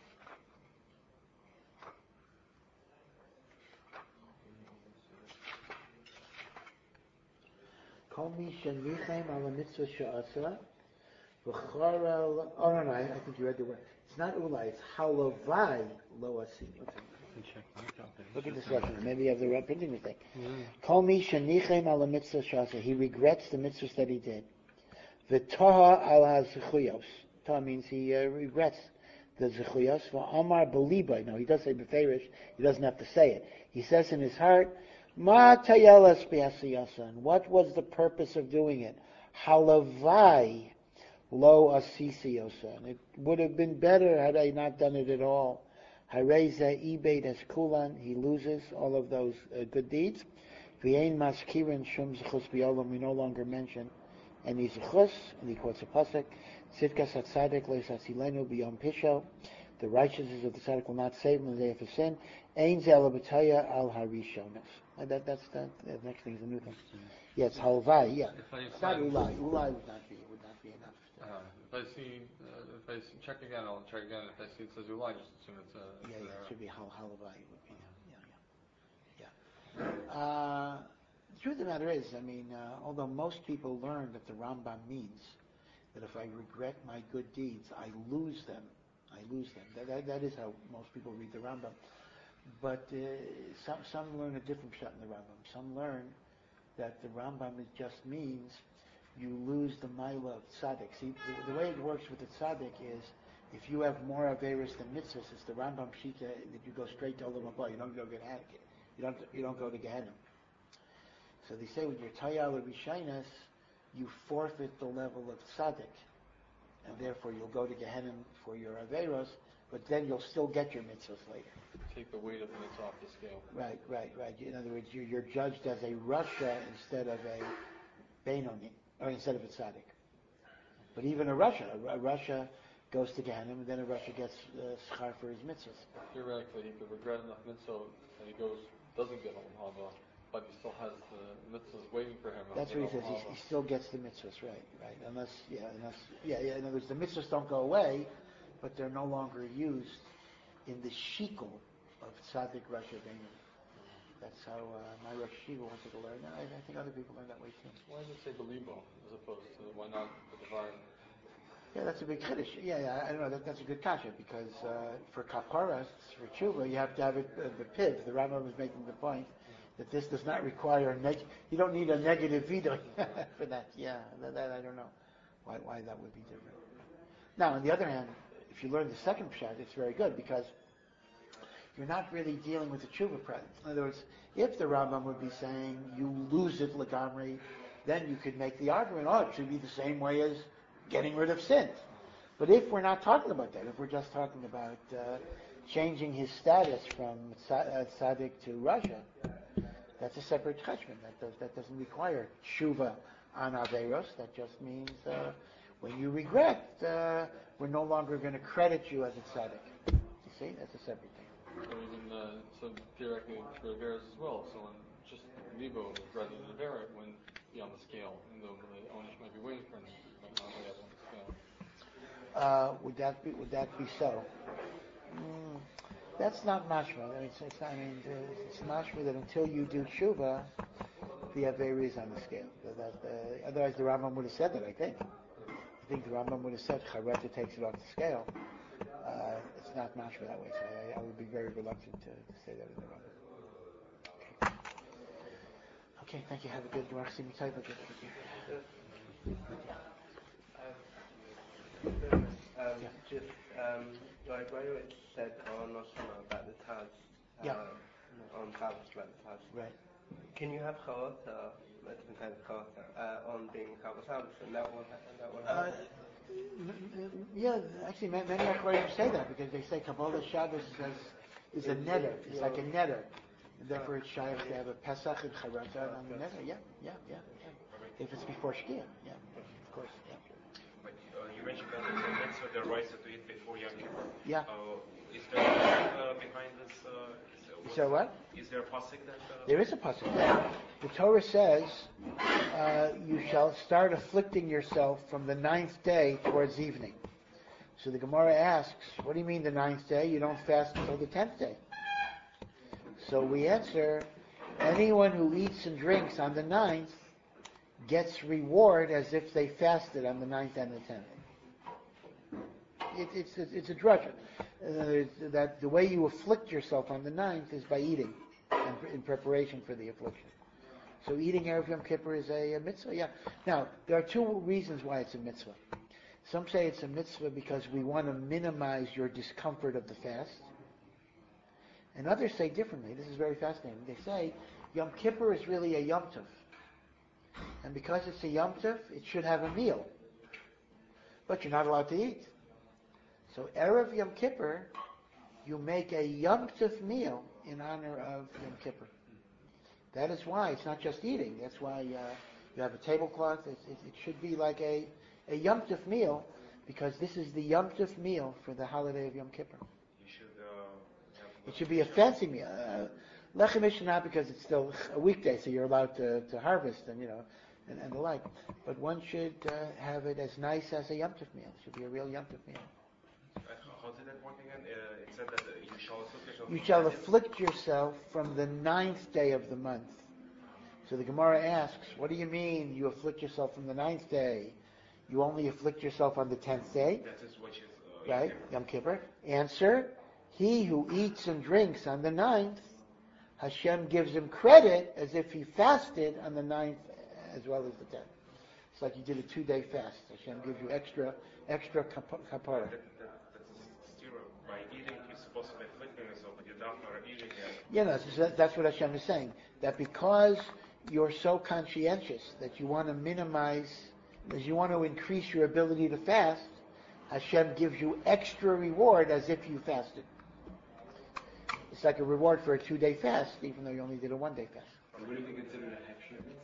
Kol mi shenichem ala mitzvah she'asa v'chara. Oh no, I think you read the word. It's not ulai. It's halovai lo asi. Look at this lesson. Maybe you have the right printing mistake. Kol mi shenichem ala mitzvah she'asa. He regrets the mitzvahs that he did. V'toha al ha-zechuyos. Toha means he regrets the zechuyos. V'amar b'libay. No, he does say b'ferish. He doesn't have to say it. He says in his heart, Ma tayelas b'asiyasan. What was the purpose of doing it? Halavai lo asisiyosan. It would have been better had I not done it at all. Hareza ibed es kulan. He loses all of those good deeds. V'yein maskirin shum zechus b'yolam. We no longer mention any zechus. And he quotes a pasuk. Tzidkas hatzadik le'sasilenu b'yom pisho. The righteousness of the tzaddik will not save him in the day of his sin. Ein ze alabataya al harishonas. That's the next thing is a new thing. Yeah, it's halvai. Yeah, it's not ulai. Ulai would not be enough. If I check again, I'll check again. If I see it says ulai, just assume it's it should be halvai. Yeah. The truth of the matter is, although most people learn that the Rambam means that if I regret my good deeds, I lose them. That is how most people read the Rambam. But some learn a different shot in the Rambam. Some learn that the Rambam just means you lose the Maila of tzaddik. See, the way it works with the tzaddik is if you have more Averis than mitzvahs, it's the Rambam Shita that you go straight to Olam Haba. You don't go get you don't go to Gehenna. So they say with your Tayal or Rishainas, you forfeit the level of tzaddik, and therefore you'll go to Gehenna for your Averos, but then you'll still get your mitzvahs later. Take the weight of the mitzvah off the scale. Right. In other words, you're judged as a Rasha instead of a Benoni, or instead of a tzaddik. But even a Rasha goes to Gehenna, and then a Rasha gets schar for his mitzvahs. Theoretically, he could regret enough mitzvah that he doesn't get Olam Haba, but he still has the mitzvahs waiting for him. That's what he says. He still gets the mitzvahs, right. Unless. In other words, the mitzvahs don't go away, but they're no longer used in the shikul of tzaddik Rasha Benoni. That's how my Rosh Yeshiva wanted to learn. I think other people learn that way too. Why does it say Belibo as opposed to why not the divine? Yeah, that's a big chiddush. Yeah, I don't know. That's a good kasha because for kaparas, for tshuva, you have to have it, the piv. The Rambam was making the point that this does not require you don't need a negative veto for that. Yeah, that I don't know why that would be different. Now, on the other hand, if you learn the second pshat, it's very good because you're not really dealing with the tshuva presence. In other words, if the Rambam would be saying you lose it legamri, then you could make the argument, it should be the same way as getting rid of sins. But if we're not talking about that, if we're just talking about changing his status from tzaddik to Rasha, that's a separate cheshbon. That doesn't require tshuva on averos. That just means when you regret, we're no longer going to credit you as a tzaddik. You see, that's a separate thing. So even so theoretically for averos as well. So when just Libo rather than avera when be on the scale, even though the owner might be waiting for him, might not be on the scale. Would that be so? That's not mashma. It's mashma that until you do tshuva, the avera is on the scale. Otherwise, the Rambam would have said that. I think the Rambam would have said chareta takes it off the scale. It's not mashma that way. So I would be very reluctant to say that in the Rambam. Okay, thank you. Have a good Gemara. See me type again. Just like where it said on Osama about the Taz, on Shabbos about the Taz. Right. Can you have Chawata, different kinds of Chawata, on being Shabbos, and that will happen? Yeah, actually, many Achronim say that because they say Kabbalah Shabbos is a neder. It's like a neder. And therefore it's shy to have a Pesach and Charata on the neder. Yeah. If it's before Shkia, of course, yeah. But you mentioned that it's a mitzvah, the rights to eat before Yom Kippur. Yeah. Is there a pasuk behind this? Is there what? Is there a pasuk that? There is a pasuk. Yeah. The Torah says, "You shall start afflicting yourself from the 9th day towards evening." So the Gemara asks, "What do you mean the 9th day? You don't fast until the 10th day." So we answer, anyone who eats and drinks on the 9th gets reward as if they fasted on the 9th and the 10th. It's a drudge. That the way you afflict yourself on the 9th is by eating in preparation for the affliction. So eating Erev Yom Kippur is a mitzvah. Yeah. Now, there are two reasons why it's a mitzvah. Some say it's a mitzvah because we want to minimize your discomfort of the fast. And others say differently. This is very fascinating. They say Yom Kippur is really a Yom Tov. And because it's a Yom Tov, it should have a meal. But you're not allowed to eat. So Erev Yom Kippur, you make a Yom Tov meal in honor of Yom Kippur. That is why it's not just eating. That's why you have a tablecloth. It should be like a Yom Tov meal, because this is the Yom Tov meal for the holiday of Yom Kippur. It should be a fancy meal. Lechem is not because it's still a weekday, so you're allowed to harvest and the like. But one should have it as nice as a Yom Tov meal. It should be a real Yom Tov meal. How did that work again? It said that you shall afflict yourself from the 9th day of the month. So the Gemara asks, what do you mean you afflict yourself from the 9th day? You only afflict yourself on the 10th day? That is what is right? Yom Kippur. Answer, He who eats and drinks on the 9th, Hashem gives him credit as if he fasted on the 9th as well as the 10th. It's like you did a 2-day fast. Hashem gives you extra kapara. That's still by eating, you're supposed to be afflicting yourself, but you're not eating it. Yeah, that's what Hashem is saying. That because you're so conscientious that you want to minimize, as you want to increase your ability to fast, Hashem gives you extra reward as if you fasted. It's like a reward for a 2-day fast, even though you only did a 1-day fast. Would it be considered a hechsher mitzvah?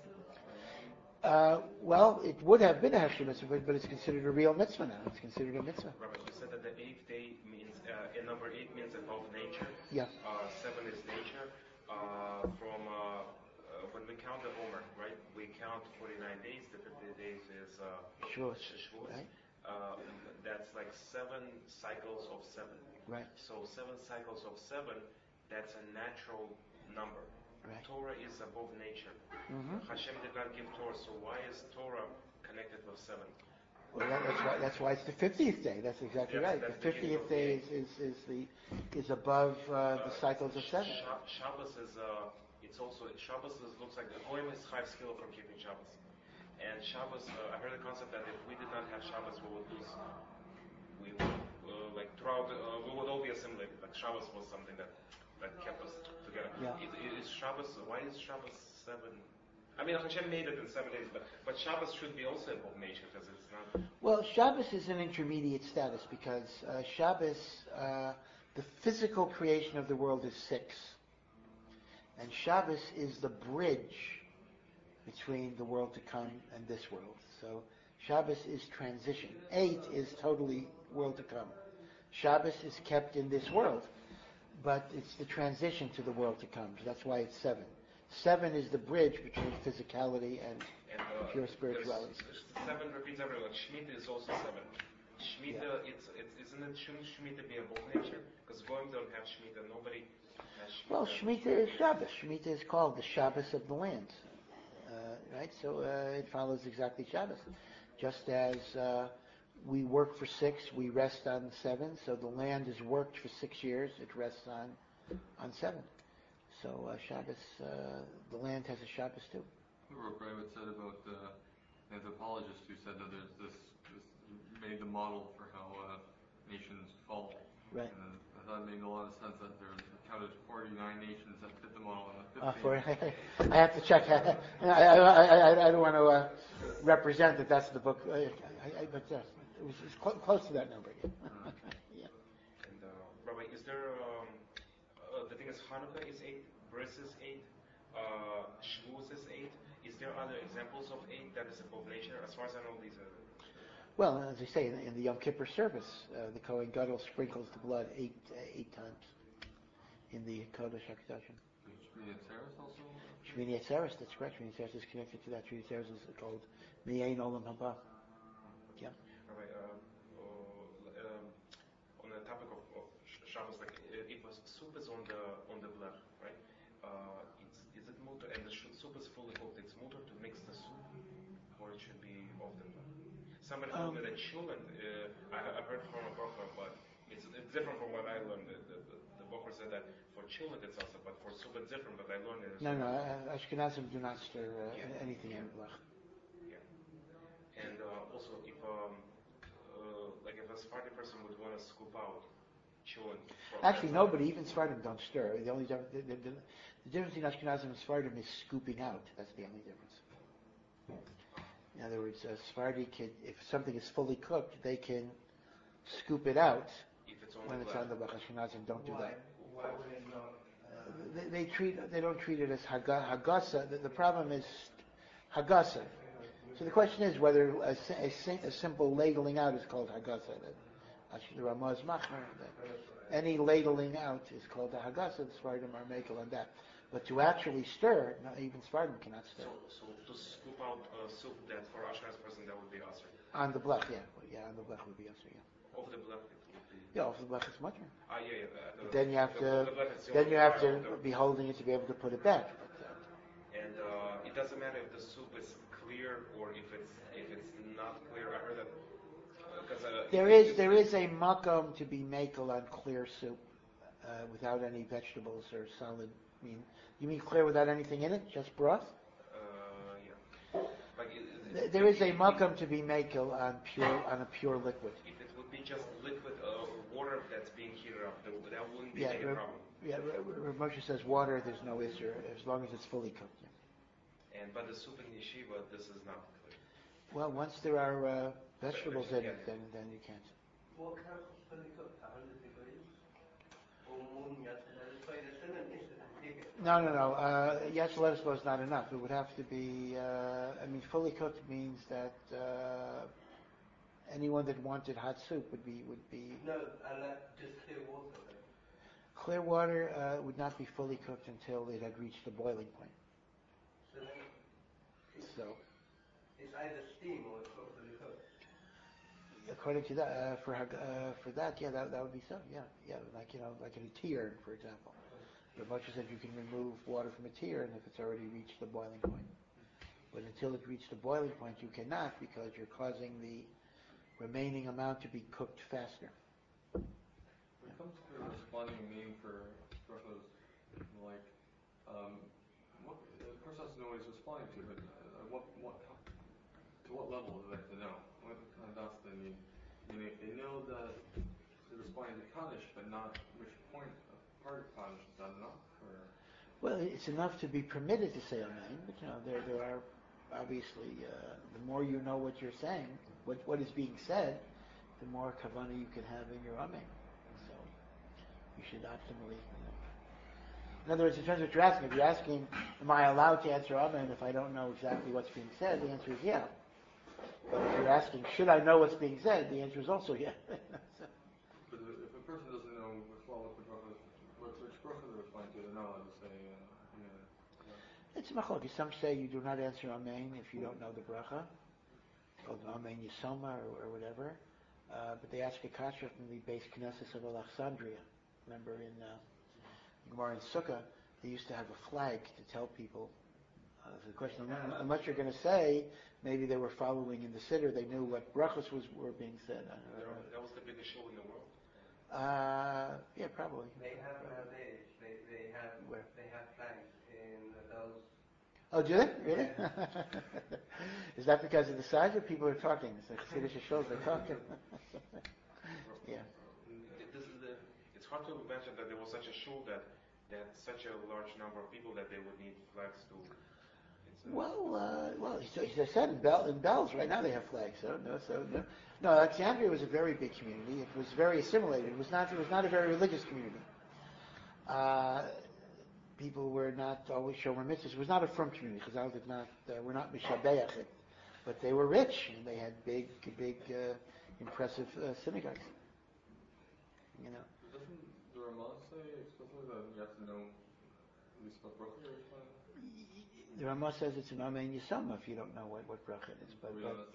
Well, it would have been a hechsher mitzvah, but it's considered a real mitzvah now. It's considered a mitzvah. Robert, you said that the 8th day means, number 8 means above nature. Yeah. 7 is nature. When we count the Omer, right? We count 49 days. The 50 days is Shavuos, Shavuos. right? That's like 7 cycles of 7. Right. So 7 cycles of 7. That's a natural number. Right. Torah is above nature. Mm-hmm. Hashem did not give Torah, so why is Torah connected with 7? Well, that's why it's the 50th day. That's exactly right. That's The 50th day is above the cycles of 7. Shabbos is looks like the Goyim is 5 skill from keeping Shabbos. And Shabbos, I heard the concept that if we did not have Shabbos, we would lose. We would we would all be assimilated. Like Shabbos was something that kept us together. Yeah. Is Shabbos? Why is Shabbos 7? I mean, Hashem made it in 7 days, but Shabbos should be also above nature because it's not. Well, Shabbos is an intermediate status because Shabbos, the physical creation of the world is 6, and Shabbos is the bridge between the world to come and this world. So Shabbos is transition. 8 is totally world to come. Shabbos is kept in this world, but it's the transition to the world to come. So that's why it's 7. 7 is the bridge between physicality and pure spirituality. 7 repeats everywhere. Shemitah is also 7. Shemitah, isn't it shouldn't Shemitah be above nature? Because Goyim don't have Shemitah. Nobody has Shemitah. Well, Shemitah is Shabbos. Shemitah is called the Shabbos of the land. Right? So it follows exactly Shabbos. Just as we work for 6, we rest on 7. So the land is worked for 6 years. It rests on 7. So Shabbos, the land has a Shabbos too. What Rabbit said about the anthropologist who said that there's this made the model for how nations fall. Right. And I thought it made a lot of sense that there's counted 49 nations that fit the model in the 50. I have to check. I don't want to represent that that's the book, but it was close to that number. Yeah. And Rabbi, is there the thing is Hanukkah is 8, Bris is 8, Shavuos is 8. Is there other examples of 8 that is above nature? As far as I know, these are. Well, as I say, in the Yom Kippur service, the Kohen Gadol sprinkles the blood 8 times in the Kodesh HaKadoshim. Shmini Atzeres also? Shmini Atzeres, that's correct. Shmini Atzeres is connected to that. Shmini Atzeres is called Mi'ein Olam Haba. Yeah. Rabbi, on the topic of Shabbos, like if a soup is on the blood, right? Is it mutter and the soup is fully cooked? It's mutter to mix the soup, or it should be off the blood. Somebody told me that children. I heard from a broker, but it's different from what I learned. The broker said that for children it's also, but for soup it's different. But I learned it. No, Ashkenazim do not stir anything in the blood. Yeah. And also, if like if a Sephardi person would want to scoop out children. Actually, nobody, even Sephardim, don't stir. The only difference between Ashkenazim and Sephardim is scooping out. That's the only difference. In other words, a Sephardi can, if something is fully cooked, they can scoop it out when it's on the blood. Ashkenazim don't do that. Why would they not? They don't treat it as hagasa. The problem is hagasa. So the question is whether a simple ladling out is called hagasa. The Ramah is machmer. Any ladling out is called a hagasa. The Sephardim are makel on that. But to actually stir, even Sephardim cannot stir. So to scoop out soup that for Ashkenaz person that would be asr. On the blech, yeah, on the blech would be asr, yeah. Over the blech it would be. Yeah, off the blech is much more. Yeah. But then you have to be holding it to be able to put it back. And it doesn't matter if the soup is clear or if it's not clear. I heard that because there is a makom to be makel on clear soup. without any vegetables or solid. I mean, you mean clear without anything in it, just broth? Yeah. Like There is a makam to be makel on a pure liquid. If it would be just liquid or water that's being heated up, that wouldn't be Yeah, any problem. Yeah, Rav Moshe says water. There's no issue as long as it's fully cooked. Yeah. But the soup in yeshiva, this is not clear. Well, once there are vegetables in it, then you can't. What counts as fully cooked? 100 degrees? Or more than that? No. Yatz lettuce was not enough. It would have to be. Fully cooked means that anyone that wanted hot soup would be. No, I like just clear water. Then. Clear water would not be fully cooked until it had reached the boiling point. So. It's either steam or it's not fully cooked. According to that, for that, yeah, that would be so. Yeah, like in a tier, for example. But Moshe said you can remove water from a tier, and if it's already reached the boiling point. But until it reached the boiling point, you cannot because you're causing the remaining amount to be cooked faster. When it comes to responding a name for brachos, like what the person has to know what he's responding to, but to what level do they have to know? What kind of dots do they need? I mean, if they know that they're responding to Kaddish, but not which point of part of Kaddish, is that enough? Or? Well, it's enough to be permitted to say Amen, but there are obviously the more you know what you're saying, what is being said, the more kavanah you can have in your Amen. So you should optimally. In other words, in terms of what you're asking, if you're asking, am I allowed to answer Amen if I don't know exactly what's being said, the answer is yeah. But if you're asking, should I know what's being said, the answer is also yeah. So. But if a person doesn't know which bracha they're responding to, they're not allowed to say, It's machlokes. Some say you do not answer Amen if you don't know the bracha, called Amen Yisoma or whatever. But they ask a kasha from the base Knesset of Alexandria. Remember in Gemara and Sukkah, they used to have a flag to tell people. The question, unless you're going to say, maybe they were following in the siddur, they knew what brachos were being said. That was the biggest show in the world. Yeah, probably. They have nowadays. They have flags in those. Oh, do they? Really? Yeah. Is that because of the size of people are talking? It's like Chassidish shows they're talking. Yeah. It's hard to imagine that there was such a show that such a large number of people that they would need flags to. Well, as I said, in Bells right now they have flags. No, Alexandria was a very big community. It was very assimilated. It was not a very religious community. People were not always shomer mitzvahs. It was not a frum community. Chazal did not were not mishabeach it, but they were rich and they had big, impressive synagogues. Doesn't the Ramah say explicitly that you have to know at least what bracha you're responding to? The Ramah says it's an Amen Yisoma if you don't know what bracha it is. But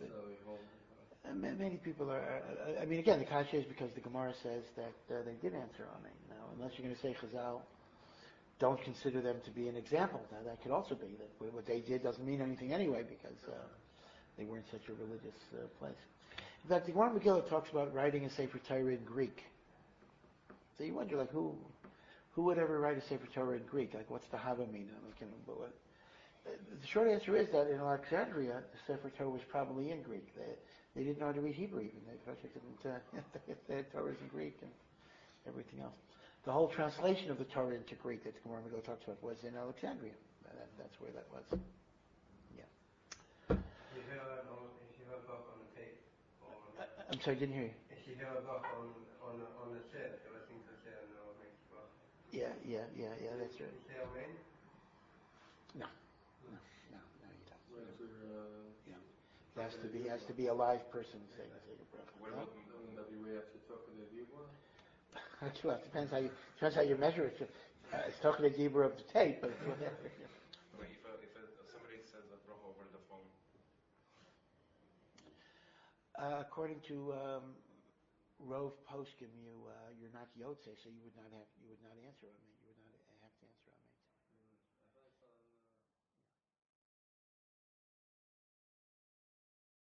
many people are. Again, the kasha is because the Gemara says that they did answer Amen. Now, unless you're going to say Chazal don't consider them to be an example. Now, that could also be that what they did doesn't mean anything anyway because they weren't such a religious place. In fact, the Gemara Megillah talks about writing a Sefer Torah in Greek. So you wonder, like, who would ever write a Sefer Torah in Greek? Like, what's the Havamina? The short answer is that in Alexandria, the Sefer Torah was probably in Greek. They didn't know how to read Hebrew even. They had Torahs in Greek and everything else. The whole translation of the Torah into Greek that the Gemara Megillah talks about was in Alexandria. That's where that was. Yeah. You hear a book on the tape? I'm sorry, I didn't hear you. If you hear a book on the set, you're listening to say no makes Yeah, that's right. You say Amen? No, you don't. It has to be a live person saying the Sefer Bracha. What about that you have to talk to the Dibur? Well, it depends how you measure it. It's talking to Dibur of the tape, but whatever. If somebody says a bracha over the phone. According to Rove Poskim, you're not Yotze, so you would not answer.